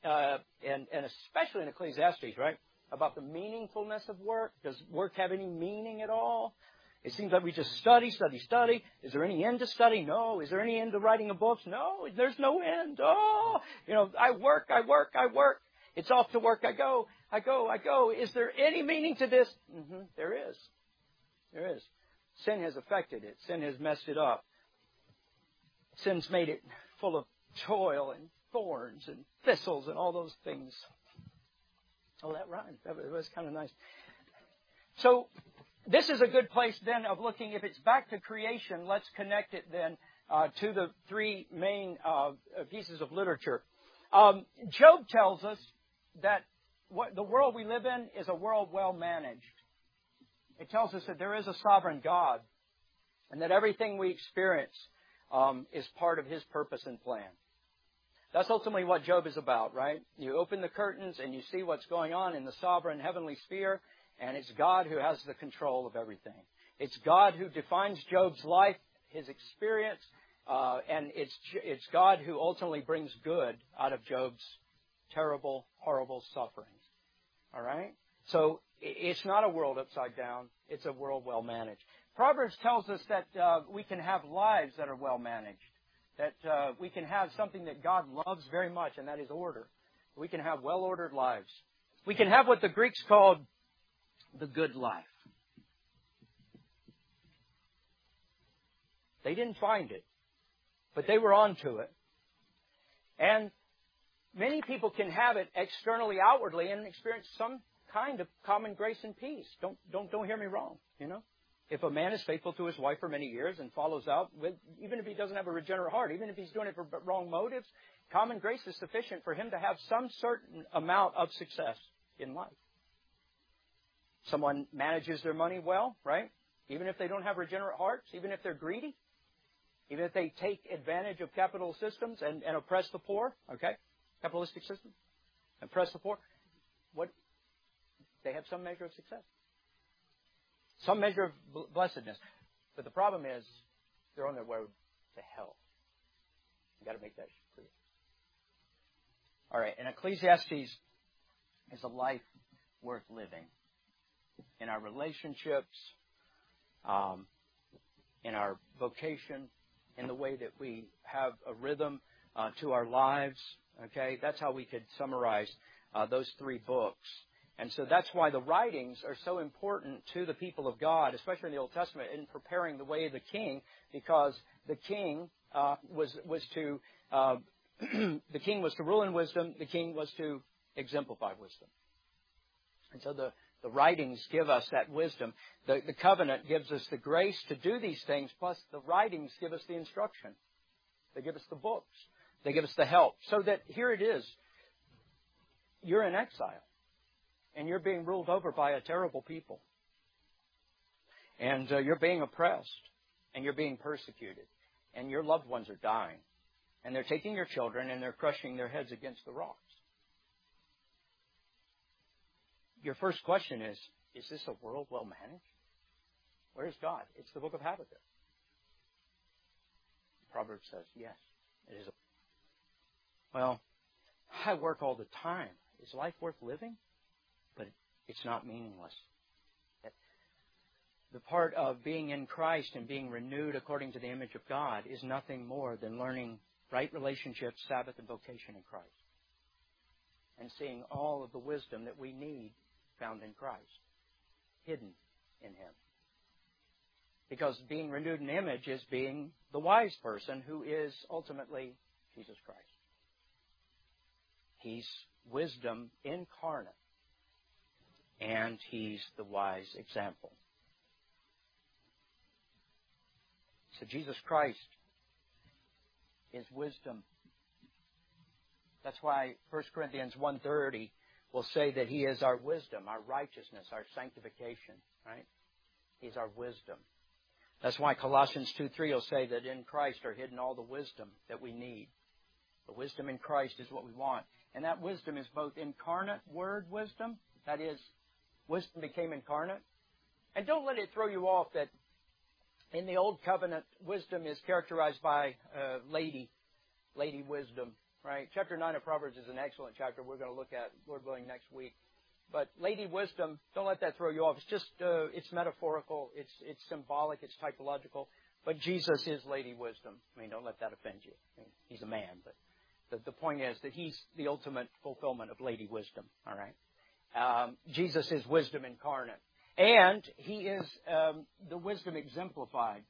uh, and, and especially in Ecclesiastes, right, about the meaningfulness of work. Does work have any meaning at all? It seems like we just study, study, study. Is there any end to study? No. Is there any end to writing of books? No. There's no end. Oh, you know, I work, I work, I work. It's off to work. I go, I go, I go. Is there any meaning to this? Mm-hmm. There is. There is. Sin has affected it. Sin has messed it up. Sin's made it full of toil and thorns and thistles and all those things. Oh, that rhymed. That was, that was kind of nice. So this is a good place then of looking, if it's back to creation, let's connect it then uh, to the three main uh, pieces of literature. Um, Job tells us that what the world we live in is a world well managed. It tells us that there is a sovereign God and that everything we experience um, is part of His purpose and plan. That's ultimately what Job is about, right? You open the curtains and you see what's going on in the sovereign heavenly sphere, and it's God who has the control of everything. It's God who defines Job's life, his experience, uh, and it's it's God who ultimately brings good out of Job's terrible, horrible sufferings. All right? So it's not a world upside down. It's a world well managed. Proverbs tells us that uh, we can have lives that are well managed, that uh, we can have something that God loves very much, and that is order. We can have well-ordered lives. We can have what the Greeks called the good life. They didn't find it, but they were onto it. And many people can have it externally, outwardly, and experience some kind of common grace and peace. Don't don't don't hear me wrong. You know, if a man is faithful to his wife for many years and follows out with, even if he doesn't have a regenerate heart, even if he's doing it for wrong motives, common grace is sufficient for him to have some certain amount of success in life. Someone manages their money well, right? Even if they don't have regenerate hearts, even if they're greedy, even if they take advantage of capital systems and, and oppress the poor, okay? Capitalistic systems, oppress the poor, what? They have some measure of success. Some measure of blessedness. But the problem is, they're on their way to hell. You've got to make that clear. All right, and Ecclesiastes is a life worth living. In our relationships, um, in our vocation, in the way that we have a rhythm uh, to our lives. Okay, that's how we could summarize uh, those three books. And so that's why the writings are so important to the people of God, especially in the Old Testament, in preparing the way of the king, because the king uh, was was to uh, the king was to rule in wisdom. The king was to exemplify wisdom. And so the the writings give us that wisdom. The, the covenant gives us the grace to do these things, plus the writings give us the instruction. They give us the books. They give us the help. So that here it is. You're in exile. And you're being ruled over by a terrible people. And uh, you're being oppressed. And you're being persecuted. And your loved ones are dying. And they're taking your children and they're crushing their heads against the rocks. Your first question is, is this a world well managed? Where's God? It's the book of Habakkuk. Proverbs says, yes, it is. A... Well, I work all the time. Is life worth living? But it's not meaningless. The part of being in Christ and being renewed according to the image of God is nothing more than learning right relationships, Sabbath, and vocation in Christ. And seeing all of the wisdom that we need found in Christ, hidden in Him. Because being renewed in image is being the wise person who is ultimately Jesus Christ. He's wisdom incarnate. And He's the wise example. So Jesus Christ is wisdom. That's why First Corinthians one thirty will say that He is our wisdom, our righteousness, our sanctification, right? He's our wisdom. That's why Colossians two three will say that in Christ are hidden all the wisdom that we need. The wisdom in Christ is what we want. And that wisdom is both incarnate word wisdom, that is, wisdom became incarnate. And don't let it throw you off that in the Old Covenant, wisdom is characterized by uh, lady, lady wisdom. right? Chapter nine of Proverbs is an excellent chapter we're going to look at, Lord willing, next week. But Lady Wisdom, don't let that throw you off. It's just, uh, it's metaphorical, it's it's symbolic, it's typological. But Jesus is Lady Wisdom. I mean, don't let that offend you. I mean, he's a man, but the, the point is that he's the ultimate fulfillment of Lady Wisdom, all right? Um, Jesus is wisdom incarnate. And he is um, the wisdom exemplified.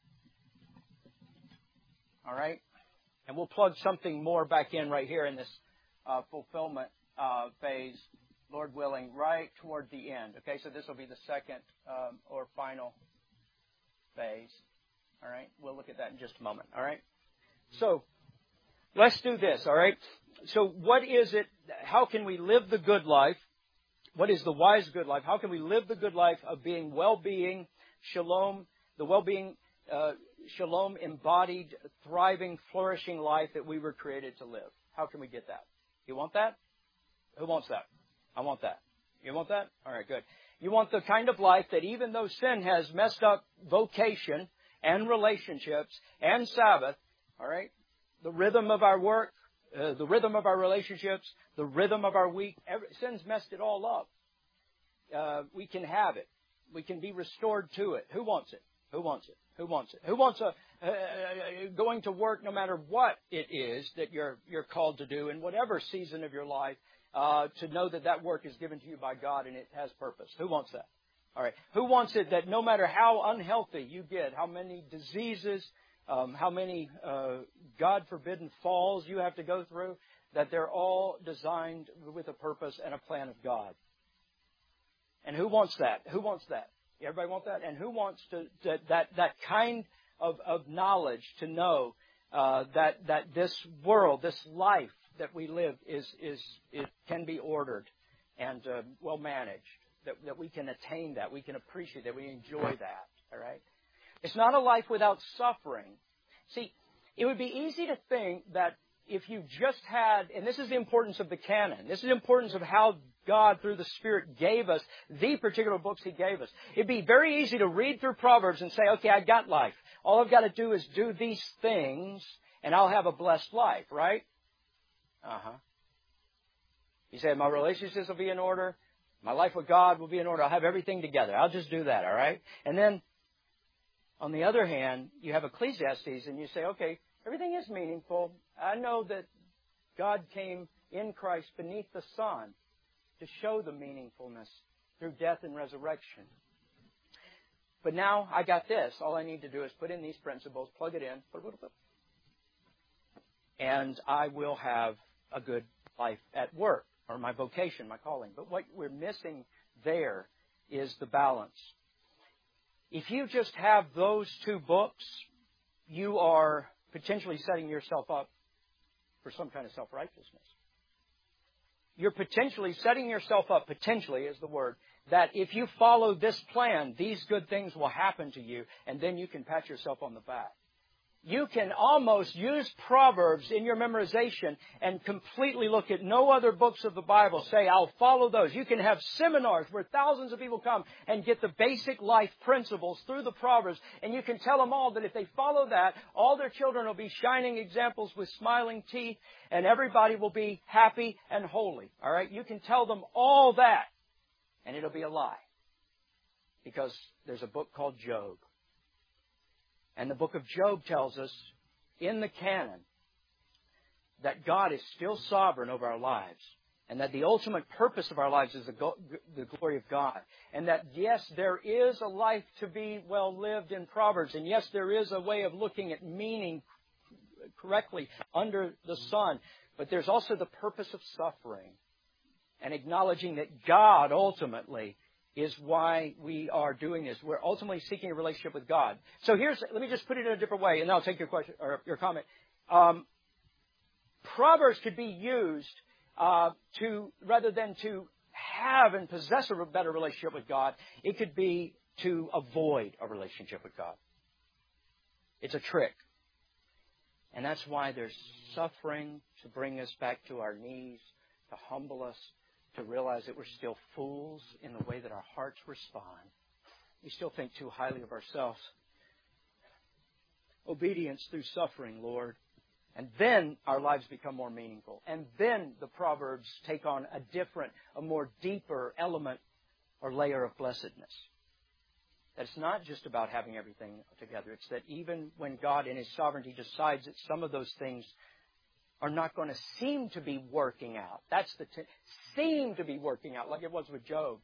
All right? And we'll plug something more back in right here in this uh, fulfillment uh, phase, Lord willing, right toward the end. Okay, so this will be the second um, or final phase. All right? We'll look at that in just a moment. All right? So, let's do this. All right? So, what is it? How can we live the good life? What is the wise good life? How can we live the good life of being well-being, shalom, the well-being, uh, shalom embodied, thriving, flourishing life that we were created to live? How can we get that? You want that? Who wants that? I want that. You want that? All right, good. You want the kind of life that even though sin has messed up vocation and relationships and Sabbath, all right, the rhythm of our work, Uh, the rhythm of our relationships, the rhythm of our week, every, sin's messed it all up. Uh, we can have it. We can be restored to it. Who wants it? Who wants it? Who wants it? Who wants a, uh, going to work no matter what it is that you're you're called to do in whatever season of your life, uh, to know that that work is given to you by God and it has purpose? Who wants that? All right. Who wants it that no matter how unhealthy you get, how many diseases, Um, how many, uh, God forbidden, falls you have to go through, that they're all designed with a purpose and a plan of God? And who wants that? Who wants that? Everybody want that? And who wants to, that, that, that kind of, of knowledge to know, uh, that, that this world, this life that we live is, is, it can be ordered and, uh, well managed, that, that we can attain that, we can appreciate that, we enjoy that, all right? It's not a life without suffering. See, it would be easy to think that if you just had, and this is the importance of the canon, this is the importance of how God, through the Spirit, gave us the particular books He gave us. It'd be very easy to read through Proverbs and say, okay, I got life. All I've got to do is do these things, and I'll have a blessed life, right? Uh-huh. You say, my relationships will be in order. My life with God will be in order. I'll have everything together. I'll just do that, all right? And then, on the other hand, you have Ecclesiastes and you say, okay, everything is meaningful. I know that God came in Christ beneath the sun to show the meaningfulness through death and resurrection. But now I got this. All I need to do is put in these principles, plug it in, and I will have a good life at work, or my vocation, my calling. But what we're missing there is the balance. If you just have those two books, you are potentially setting yourself up for some kind of self-righteousness. You're potentially setting yourself up, potentially is the word, that if you follow this plan, these good things will happen to you, and then you can pat yourself on the back. You can almost use Proverbs in your memorization and completely look at no other books of the Bible. Say, I'll follow those. You can have seminars where thousands of people come and get the basic life principles through the Proverbs. And you can tell them all that if they follow that, all their children will be shining examples with smiling teeth and everybody will be happy and holy. All right? You can tell them all that and it'll be a lie. Because there's a book called Job. And the book of Job tells us in the canon that God is still sovereign over our lives. And that the ultimate purpose of our lives is the, go- the glory of God. And that, yes, there is a life to be well lived in Proverbs. And yes, there is a way of looking at meaning correctly under the sun. But there's also the purpose of suffering. And acknowledging that God ultimately is why we are doing this. We're ultimately seeking a relationship with God. So here's, let me just put it in a different way, and then I'll take your question or your comment. Um, Proverbs could be used uh, to, rather than to have and possess a better relationship with God, it could be to avoid a relationship with God. It's a trick. And that's why there's suffering to bring us back to our knees, to humble us, to realize that we're still fools in the way that our hearts respond. We still think too highly of ourselves. Obedience through suffering, Lord. And then our lives become more meaningful. And then the Proverbs take on a different, a more deeper element or layer of blessedness. That it's not just about having everything together. It's that even when God in His sovereignty decides that some of those things are not going to seem to be working out. That's the t- seem to be working out like it was with Job.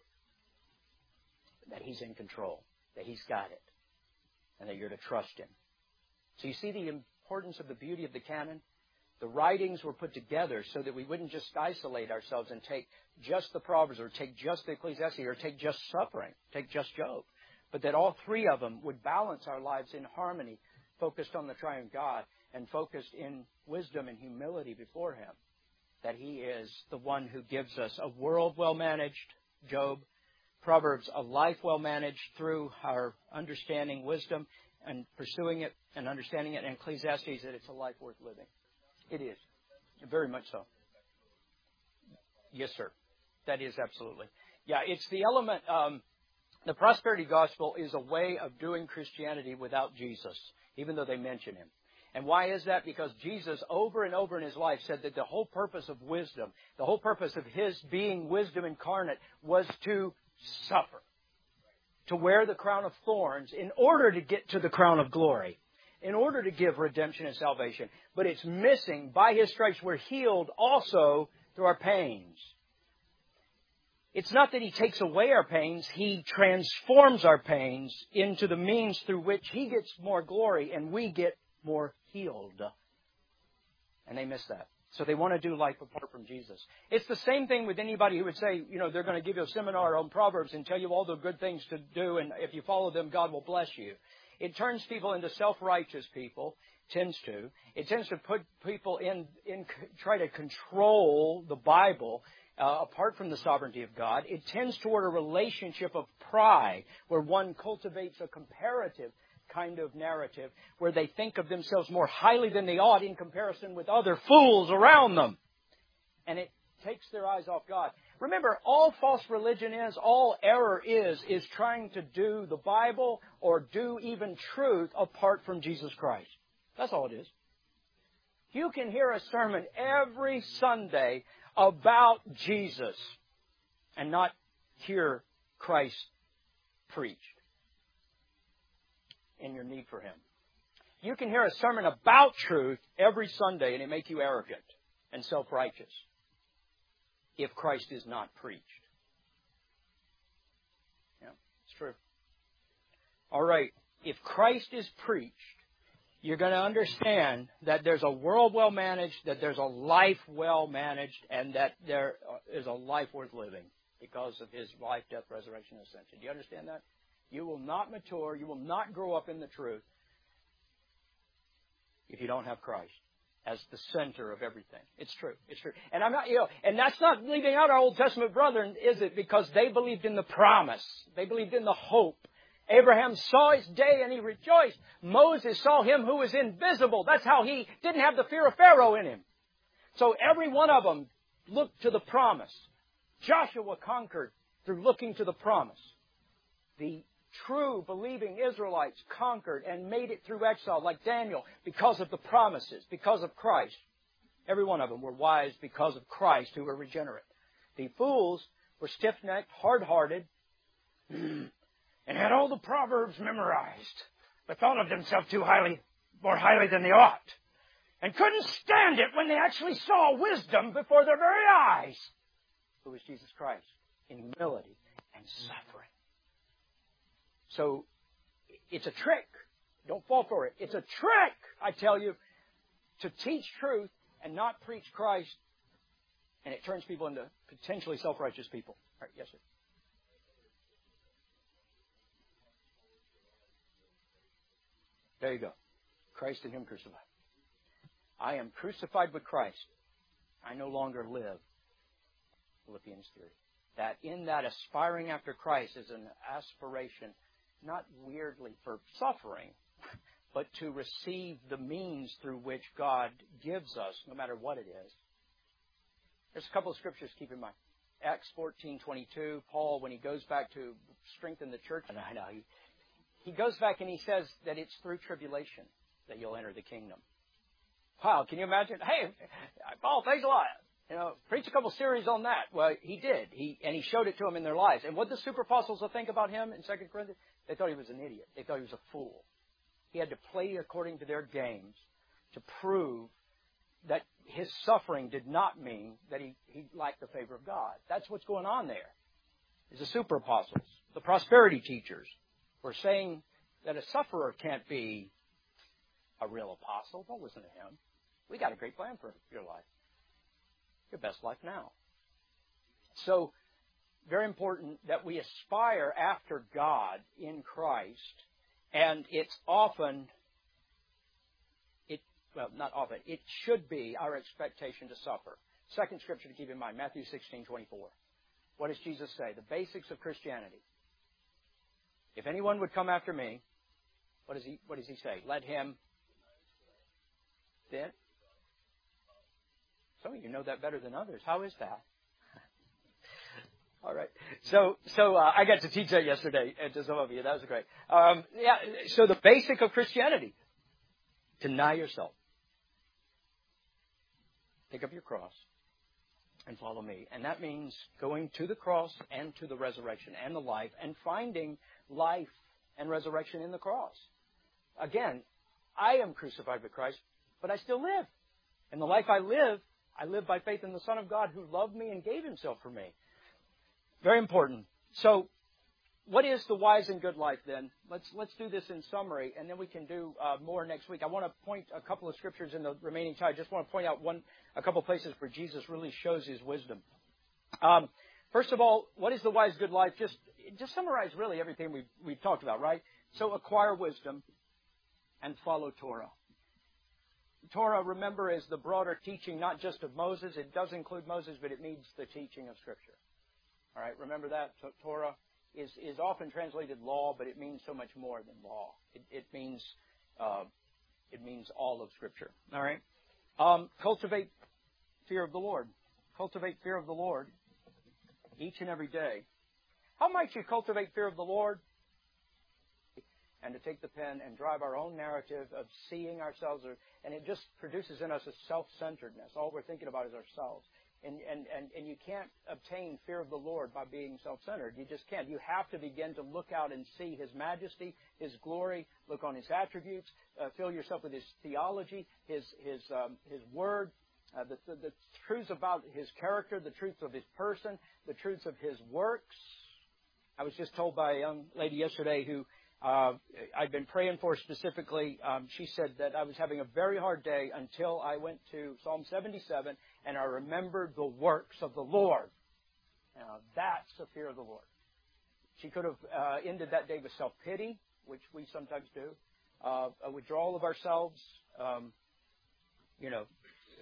That He's in control. That He's got it. And that you're to trust Him. So you see the importance of the beauty of the canon? The writings were put together so that we wouldn't just isolate ourselves and take just the Proverbs or take just the Ecclesiastes or take just suffering, take just Job. But that all three of them would balance our lives in harmony, focused on the triune God and focused in wisdom and humility before Him. That He is the one who gives us a world well managed, Job, Proverbs, a life well managed through our understanding wisdom and pursuing it and understanding it, and Ecclesiastes that it's a life worth living. It is. Very much so. Yes, sir. That is absolutely. Yeah, it's the element, um, the prosperity gospel is a way of doing Christianity without Jesus, even though they mention Him. And why is that? Because Jesus, over and over in His life, said that the whole purpose of wisdom, the whole purpose of His being wisdom incarnate was to suffer, to wear the crown of thorns in order to get to the crown of glory, in order to give redemption and salvation. But it's missing. By His stripes we're healed also through our pains. It's not that He takes away our pains. He transforms our pains into the means through which He gets more glory and we get more healed. And they miss that. So they want to do life apart from Jesus. It's the same thing with anybody who would say, you know, they're going to give you a seminar on Proverbs and tell you all the good things to do, and if you follow them, God will bless you. It turns people into self-righteous people, tends to. It tends to put people in, in try to control the Bible uh, apart from the sovereignty of God. It tends toward a relationship of pride where one cultivates a comparative kind of narrative where they think of themselves more highly than they ought in comparison with other fools around them. And it takes their eyes off God. Remember, all false religion is, all error is, is trying to do the Bible or do even truth apart from Jesus Christ. That's all it is. You can hear a sermon every Sunday about Jesus and not hear Christ preached in your need for Him. You can hear a sermon about truth every Sunday and it make you arrogant and self-righteous if Christ is not preached. Yeah, it's true. All right. If Christ is preached, you're going to understand that there's a world well managed, that there's a life well managed, and that there is a life worth living because of His life, death, resurrection, and ascension. Do you understand that? You will not mature, you will not grow up in the truth if you don't have Christ as the center of everything. It's true. It's true. And I'm not, you know, and that's not leaving out our Old Testament brethren, is it? Because they believed in the promise. They believed in the hope. Abraham saw his day and he rejoiced. Moses saw him who was invisible. That's how he didn't have the fear of Pharaoh in him. So every one of them looked to the promise. Joshua conquered through looking to the promise. The true believing Israelites conquered and made it through exile like Daniel because of the promises, because of Christ. Every one of them were wise because of Christ who were regenerate. The fools were stiff-necked, hard-hearted, and had all the Proverbs memorized, but thought of themselves too highly, more highly than they ought, and couldn't stand it when they actually saw wisdom before their very eyes, who was Jesus Christ, in humility and suffering. So, it's a trick. Don't fall for it. It's a trick, I tell you, to teach truth and not preach Christ, and it turns people into potentially self-righteous people. All right, yes, sir. There you go. Christ and Him crucified. I am crucified with Christ. I no longer live. Philippians three. That in that aspiring after Christ is an aspiration, not weirdly for suffering, but to receive the means through which God gives us, no matter what it is. There's a couple of scriptures to keep in mind. Acts fourteen twenty-two, Paul, when he goes back to strengthen the church, and I know he, he goes back and he says that it's through tribulation that you'll enter the kingdom. Wow, can you imagine? Hey, Paul, thanks a lot. You know, preach a couple series on that. Well, he did. He and he showed it to them in their lives. And what did the super apostles think about him in Second Corinthians? They thought he was an idiot. They thought he was a fool. He had to play according to their games to prove that his suffering did not mean that he, he lacked the favor of God. That's what's going on there. Is the super apostles, the prosperity teachers, were saying that a sufferer can't be a real apostle. Don't listen to him. We got a great plan for your life. Your best life now. So, very important that we aspire after God in Christ, and it's often, it well, not often, it should be our expectation to suffer. Second scripture to keep in mind, Matthew sixteen twenty-four. What does Jesus say? The basics of Christianity. If anyone would come after me, what does he, what does he say? Let him then. Some of you know that better than others. How is that? All right. So, so uh, I got to teach that yesterday to some of you. That was great. Um, yeah. So the basic of Christianity: deny yourself, pick up your cross, and follow me. And that means going to the cross and to the resurrection and the life, and finding life and resurrection in the cross. Again, I am crucified with Christ, but I still live. And the life I live, I live by faith in the Son of God who loved me and gave himself for me. Very important. So, what is the wise and good life then? Let's let's do this in summary, and then we can do uh, more next week. I want to point a couple of scriptures in the remaining time. I just want to point out one, a couple of places where Jesus really shows his wisdom. Um, first of all, what is the wise good life? Just just summarize really everything we've we've talked about, right? So acquire wisdom and follow Torah. Torah, remember, is the broader teaching, not just of Moses. It does include Moses, but it means the teaching of Scripture. All right, remember that? Torah is, is often translated law, but it means so much more than law. It, it means uh, it means all of Scripture. All right? Um, cultivate fear of the Lord. Cultivate fear of the Lord each and every day. How might you cultivate fear of the Lord? And to take the pen and drive our own narrative of seeing ourselves, or, and it just produces in us a self-centeredness. All we're thinking about is ourselves. And, and, and, and you can't obtain fear of the Lord by being self-centered. You just can't. You have to begin to look out and see His majesty, His glory, look on His attributes, uh, fill yourself with His theology, His, His, um, His Word, uh, the, the, the truths about His character, the truths of His person, the truths of His works. I was just told by a young lady yesterday who Uh, I'd been praying for specifically. Um, she said that I was having a very hard day until I went to Psalm seventy-seven and I remembered the works of the Lord. Now, that's the fear of the Lord. She could have uh, ended that day with self-pity, which we sometimes do, uh, a withdrawal of ourselves, um, you know,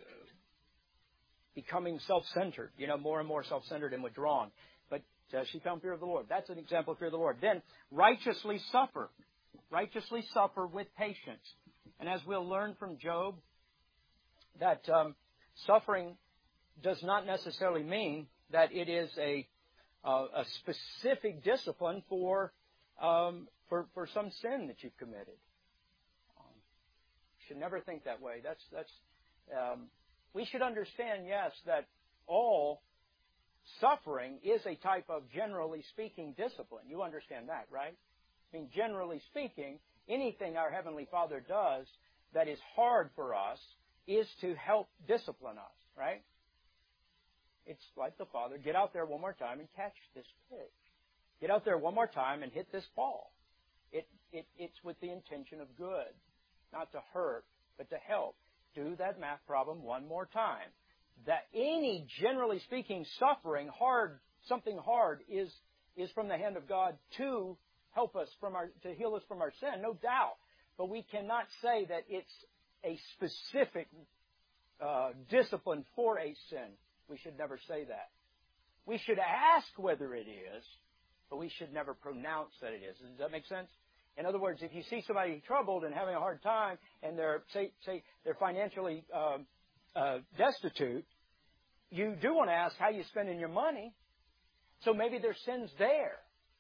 becoming self-centered, you know, more and more self-centered and withdrawn. But Uh, she found fear of the Lord. That's an example of fear of the Lord. Then, righteously suffer. Righteously suffer with patience. And as we'll learn from Job, that um, suffering does not necessarily mean that it is a uh, a specific discipline for um, for for some sin that you've committed. Um, you should never think that way. That's that's. Um, we should understand, yes, that all suffering is a type of, generally speaking, discipline. You understand that, right? I mean, generally speaking, anything our Heavenly Father does that is hard for us is to help discipline us, right? It's like the Father, get out there one more time and catch this fish. Get out there one more time and hit this ball. It, it, it's with the intention of good, not to hurt, but to help. Do that math problem one more time. That any, generally speaking, suffering, hard, something hard is is from the hand of God to help us from our, to heal us from our sin, no doubt. But we cannot say that it's a specific uh, discipline for a sin. We should never say that. We should ask whether it is, but we should never pronounce that it is. Does that make sense? In other words, if you see somebody troubled and having a hard time, and they're say say they're financially um, Uh, destitute, you do want to ask how you're spending your money. So maybe there's sins there.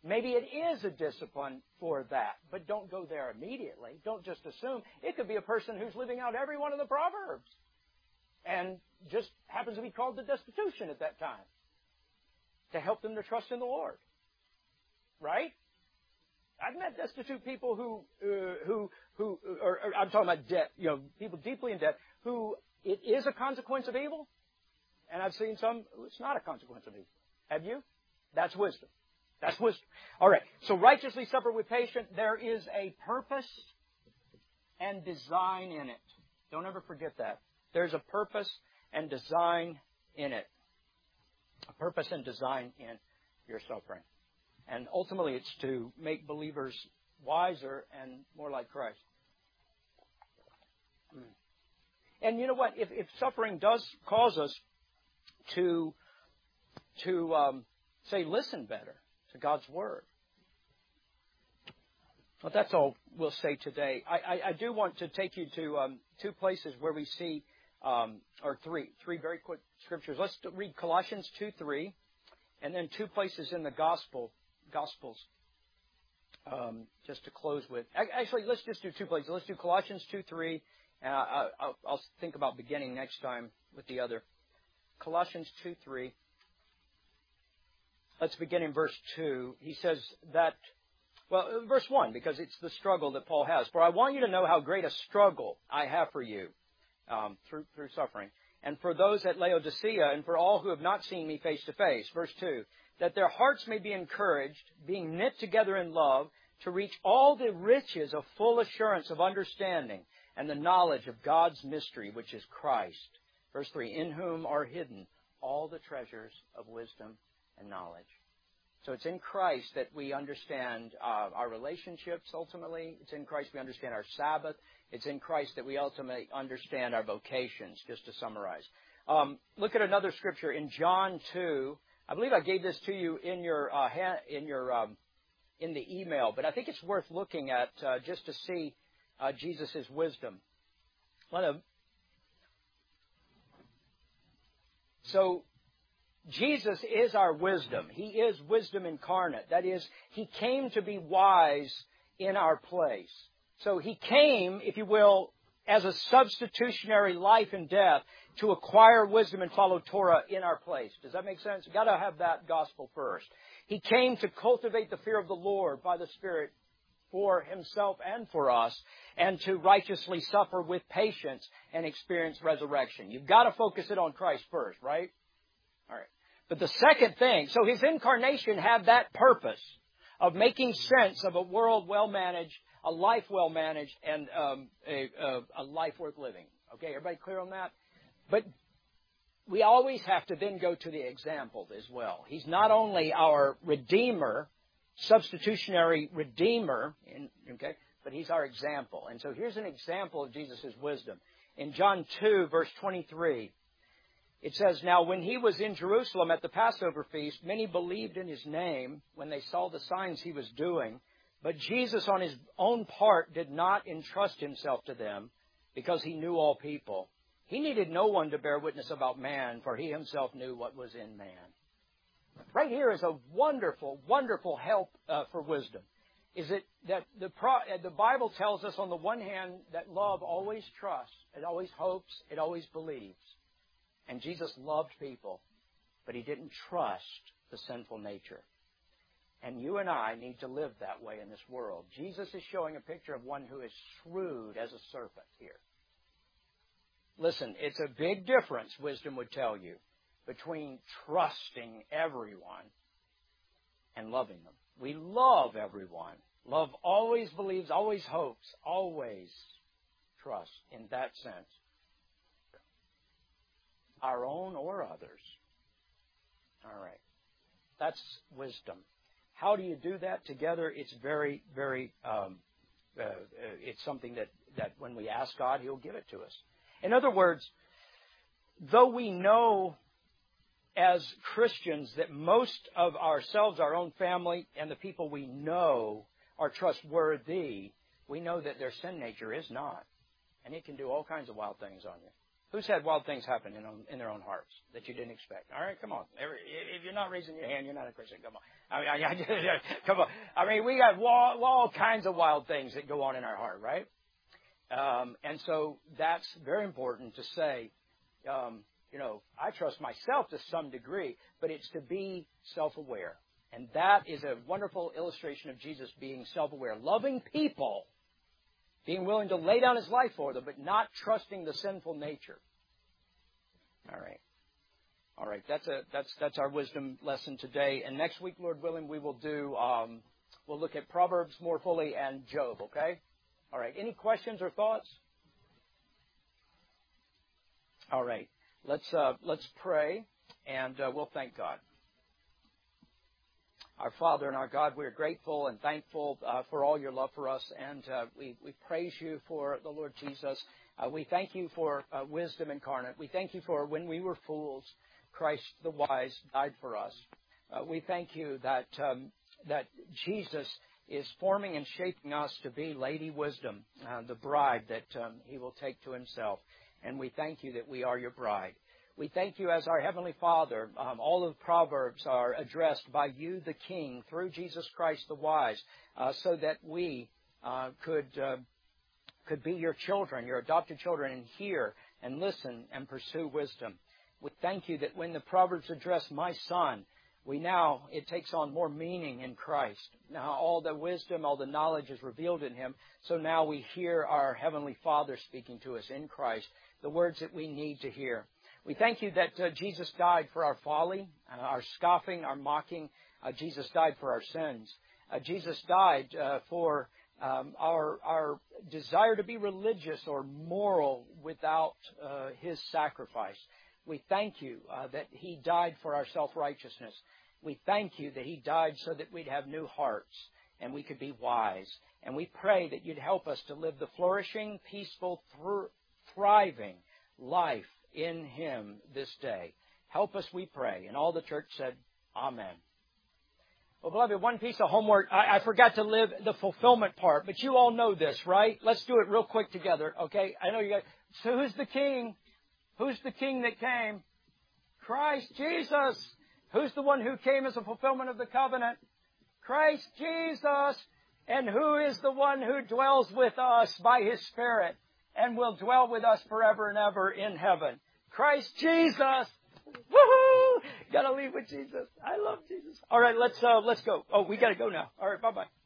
Maybe it is a discipline for that, but don't go there immediately. Don't just assume. It could be a person who's living out every one of the Proverbs and just happens to be called to destitution at that time to help them to trust in the Lord. Right? I've met destitute people who, uh, who, who, or, or I'm talking about debt, you know, people deeply in debt, who it is a consequence of evil, and I've seen some, it's not a consequence of evil. Have you? That's wisdom. That's wisdom. All right. So righteously suffer with patience. There is a purpose and design in it. Don't ever forget that. There's a purpose and design in it. A purpose and design in your suffering. And ultimately it's to make believers wiser and more like Christ. And you know what? If, if suffering does cause us to, to um, say, listen better to God's Word. Well, that's all we'll say today. I, I, I do want to take you to um, two places where we see, um, or three, three very quick scriptures. Let's read Colossians two three, and then two places in the Gospel, Gospels, um, just to close with. Actually, let's just do two places. Let's do Colossians two three, and I, I, I'll think about beginning next time with the other. Colossians two three. Let's begin in verse two. He says that, well, verse one, because it's the struggle that Paul has. For I want you to know how great a struggle I have for you um, through, through suffering. And for those at Laodicea, and for all who have not seen me face to face. Verse two, that their hearts may be encouraged, being knit together in love, to reach all the riches of full assurance of understanding and the knowledge of God's mystery, which is Christ. Verse three, in whom are hidden all the treasures of wisdom and knowledge. So it's in Christ that we understand uh, our relationships ultimately. It's in Christ we understand our Sabbath. It's in Christ that we ultimately understand our vocations, just to summarize. Um, look at another scripture in John two. I believe I gave this to you in your uh, ha- in your um, in the email, but I think it's worth looking at uh, just to see uh, Jesus' wisdom. One of so. Jesus is our wisdom. He is wisdom incarnate. That is, He came to be wise in our place. So He came, if you will, as a substitutionary life and death to acquire wisdom and follow Torah in our place. Does that make sense? You've got to have that gospel first. He came to cultivate the fear of the Lord by the Spirit for Himself and for us, and to righteously suffer with patience and experience resurrection. You've got to focus it on Christ first, right? All right. But the second thing, so His incarnation had that purpose of making sense of a world well managed, a life well managed, and um, a, a, a life worth living. Okay, everybody clear on that? But we always have to then go to the example as well. He's not only our Redeemer, substitutionary Redeemer, in, okay, but He's our example. And so here's an example of Jesus' wisdom. In John two, verse twenty-three, it says, now when He was in Jerusalem at the Passover feast, many believed in His name when they saw the signs He was doing. But Jesus on His own part did not entrust Himself to them because He knew all people. He needed no one to bear witness about man, for He Himself knew what was in man. Right here is a wonderful, wonderful help uh, for wisdom. Is it that the, pro, the Bible tells us on the one hand that love always trusts, it always hopes, it always believes. And Jesus loved people, but He didn't trust the sinful nature. And you and I need to live that way in this world. Jesus is showing a picture of one who is shrewd as a serpent here. Listen, it's a big difference, wisdom would tell you, between trusting everyone and loving them. We love everyone. Love always believes, always hopes, always trusts in that sense. Our own or others. All right. That's wisdom. How do you do that together? It's very, very, um, uh, it's something that, that when we ask God, He'll give it to us. In other words, though we know as Christians that most of ourselves, our own family, and the people we know are trustworthy, we know that their sin nature is not. And it can do all kinds of wild things on you. Who's had wild things happen in, in their own hearts that you didn't expect? All right, come on. Every, if you're not raising your hand, you're not a Christian. Come on. I mean, I, I, come on. I mean, we got all, all kinds of wild things that go on in our heart, right? Um, and so that's very important to say, um, you know, I trust myself to some degree, but it's to be self-aware. And that is a wonderful illustration of Jesus being self-aware, loving people, being willing to lay down his life for them, but not trusting the sinful nature. All right. All right. That's a that's that's our wisdom lesson today. And next week, Lord willing, we will do um, we'll look at Proverbs more fully and Job. Okay. All right. Any questions or thoughts? All right. Let's uh, let's pray, and uh, we'll thank God. Our Father and our God, we are grateful and thankful uh, for all your love for us, and uh, we, we praise you for the Lord Jesus. Uh, we thank you for uh, wisdom incarnate. We thank you for when we were fools, Christ the wise died for us. Uh, we thank you that um, that Jesus is forming and shaping us to be Lady Wisdom, uh, the bride that um, he will take to himself. And we thank you that we are your bride. We thank you as our Heavenly Father. Um, all of the Proverbs are addressed by you, the King, through Jesus Christ the wise, uh, so that we uh, could uh, could be your children, your adopted children, and hear and listen and pursue wisdom. We thank you that when the Proverbs address my son, we now, it takes on more meaning in Christ. Now all the wisdom, all the knowledge is revealed in him. So now we hear our Heavenly Father speaking to us in Christ, the words that we need to hear. We thank you that uh, Jesus died for our folly, uh, our scoffing, our mocking. Uh, Jesus died for our sins. Uh, Jesus died uh, for um, our our desire to be religious or moral without uh, his sacrifice. We thank you uh, that he died for our self-righteousness. We thank you that he died so that we'd have new hearts and we could be wise. And we pray that you'd help us to live the flourishing, peaceful, thr- thriving life in him this day. Help us, we pray. And all the church said, Amen. Well, beloved, one piece of homework. I, I forgot to live the fulfillment part, but you all know this, right? Let's do it real quick together, okay? I know you guys. So who's the king? Who's the king that came? Christ Jesus. Who's the one who came as a fulfillment of the covenant? Christ Jesus. And who is the one who dwells with us by his Spirit and will dwell with us forever and ever in heaven? Christ Jesus. Woohoo! Gotta leave with Jesus. I love Jesus. All right, let's uh, let's go. Oh, we gotta go now. All right, bye bye.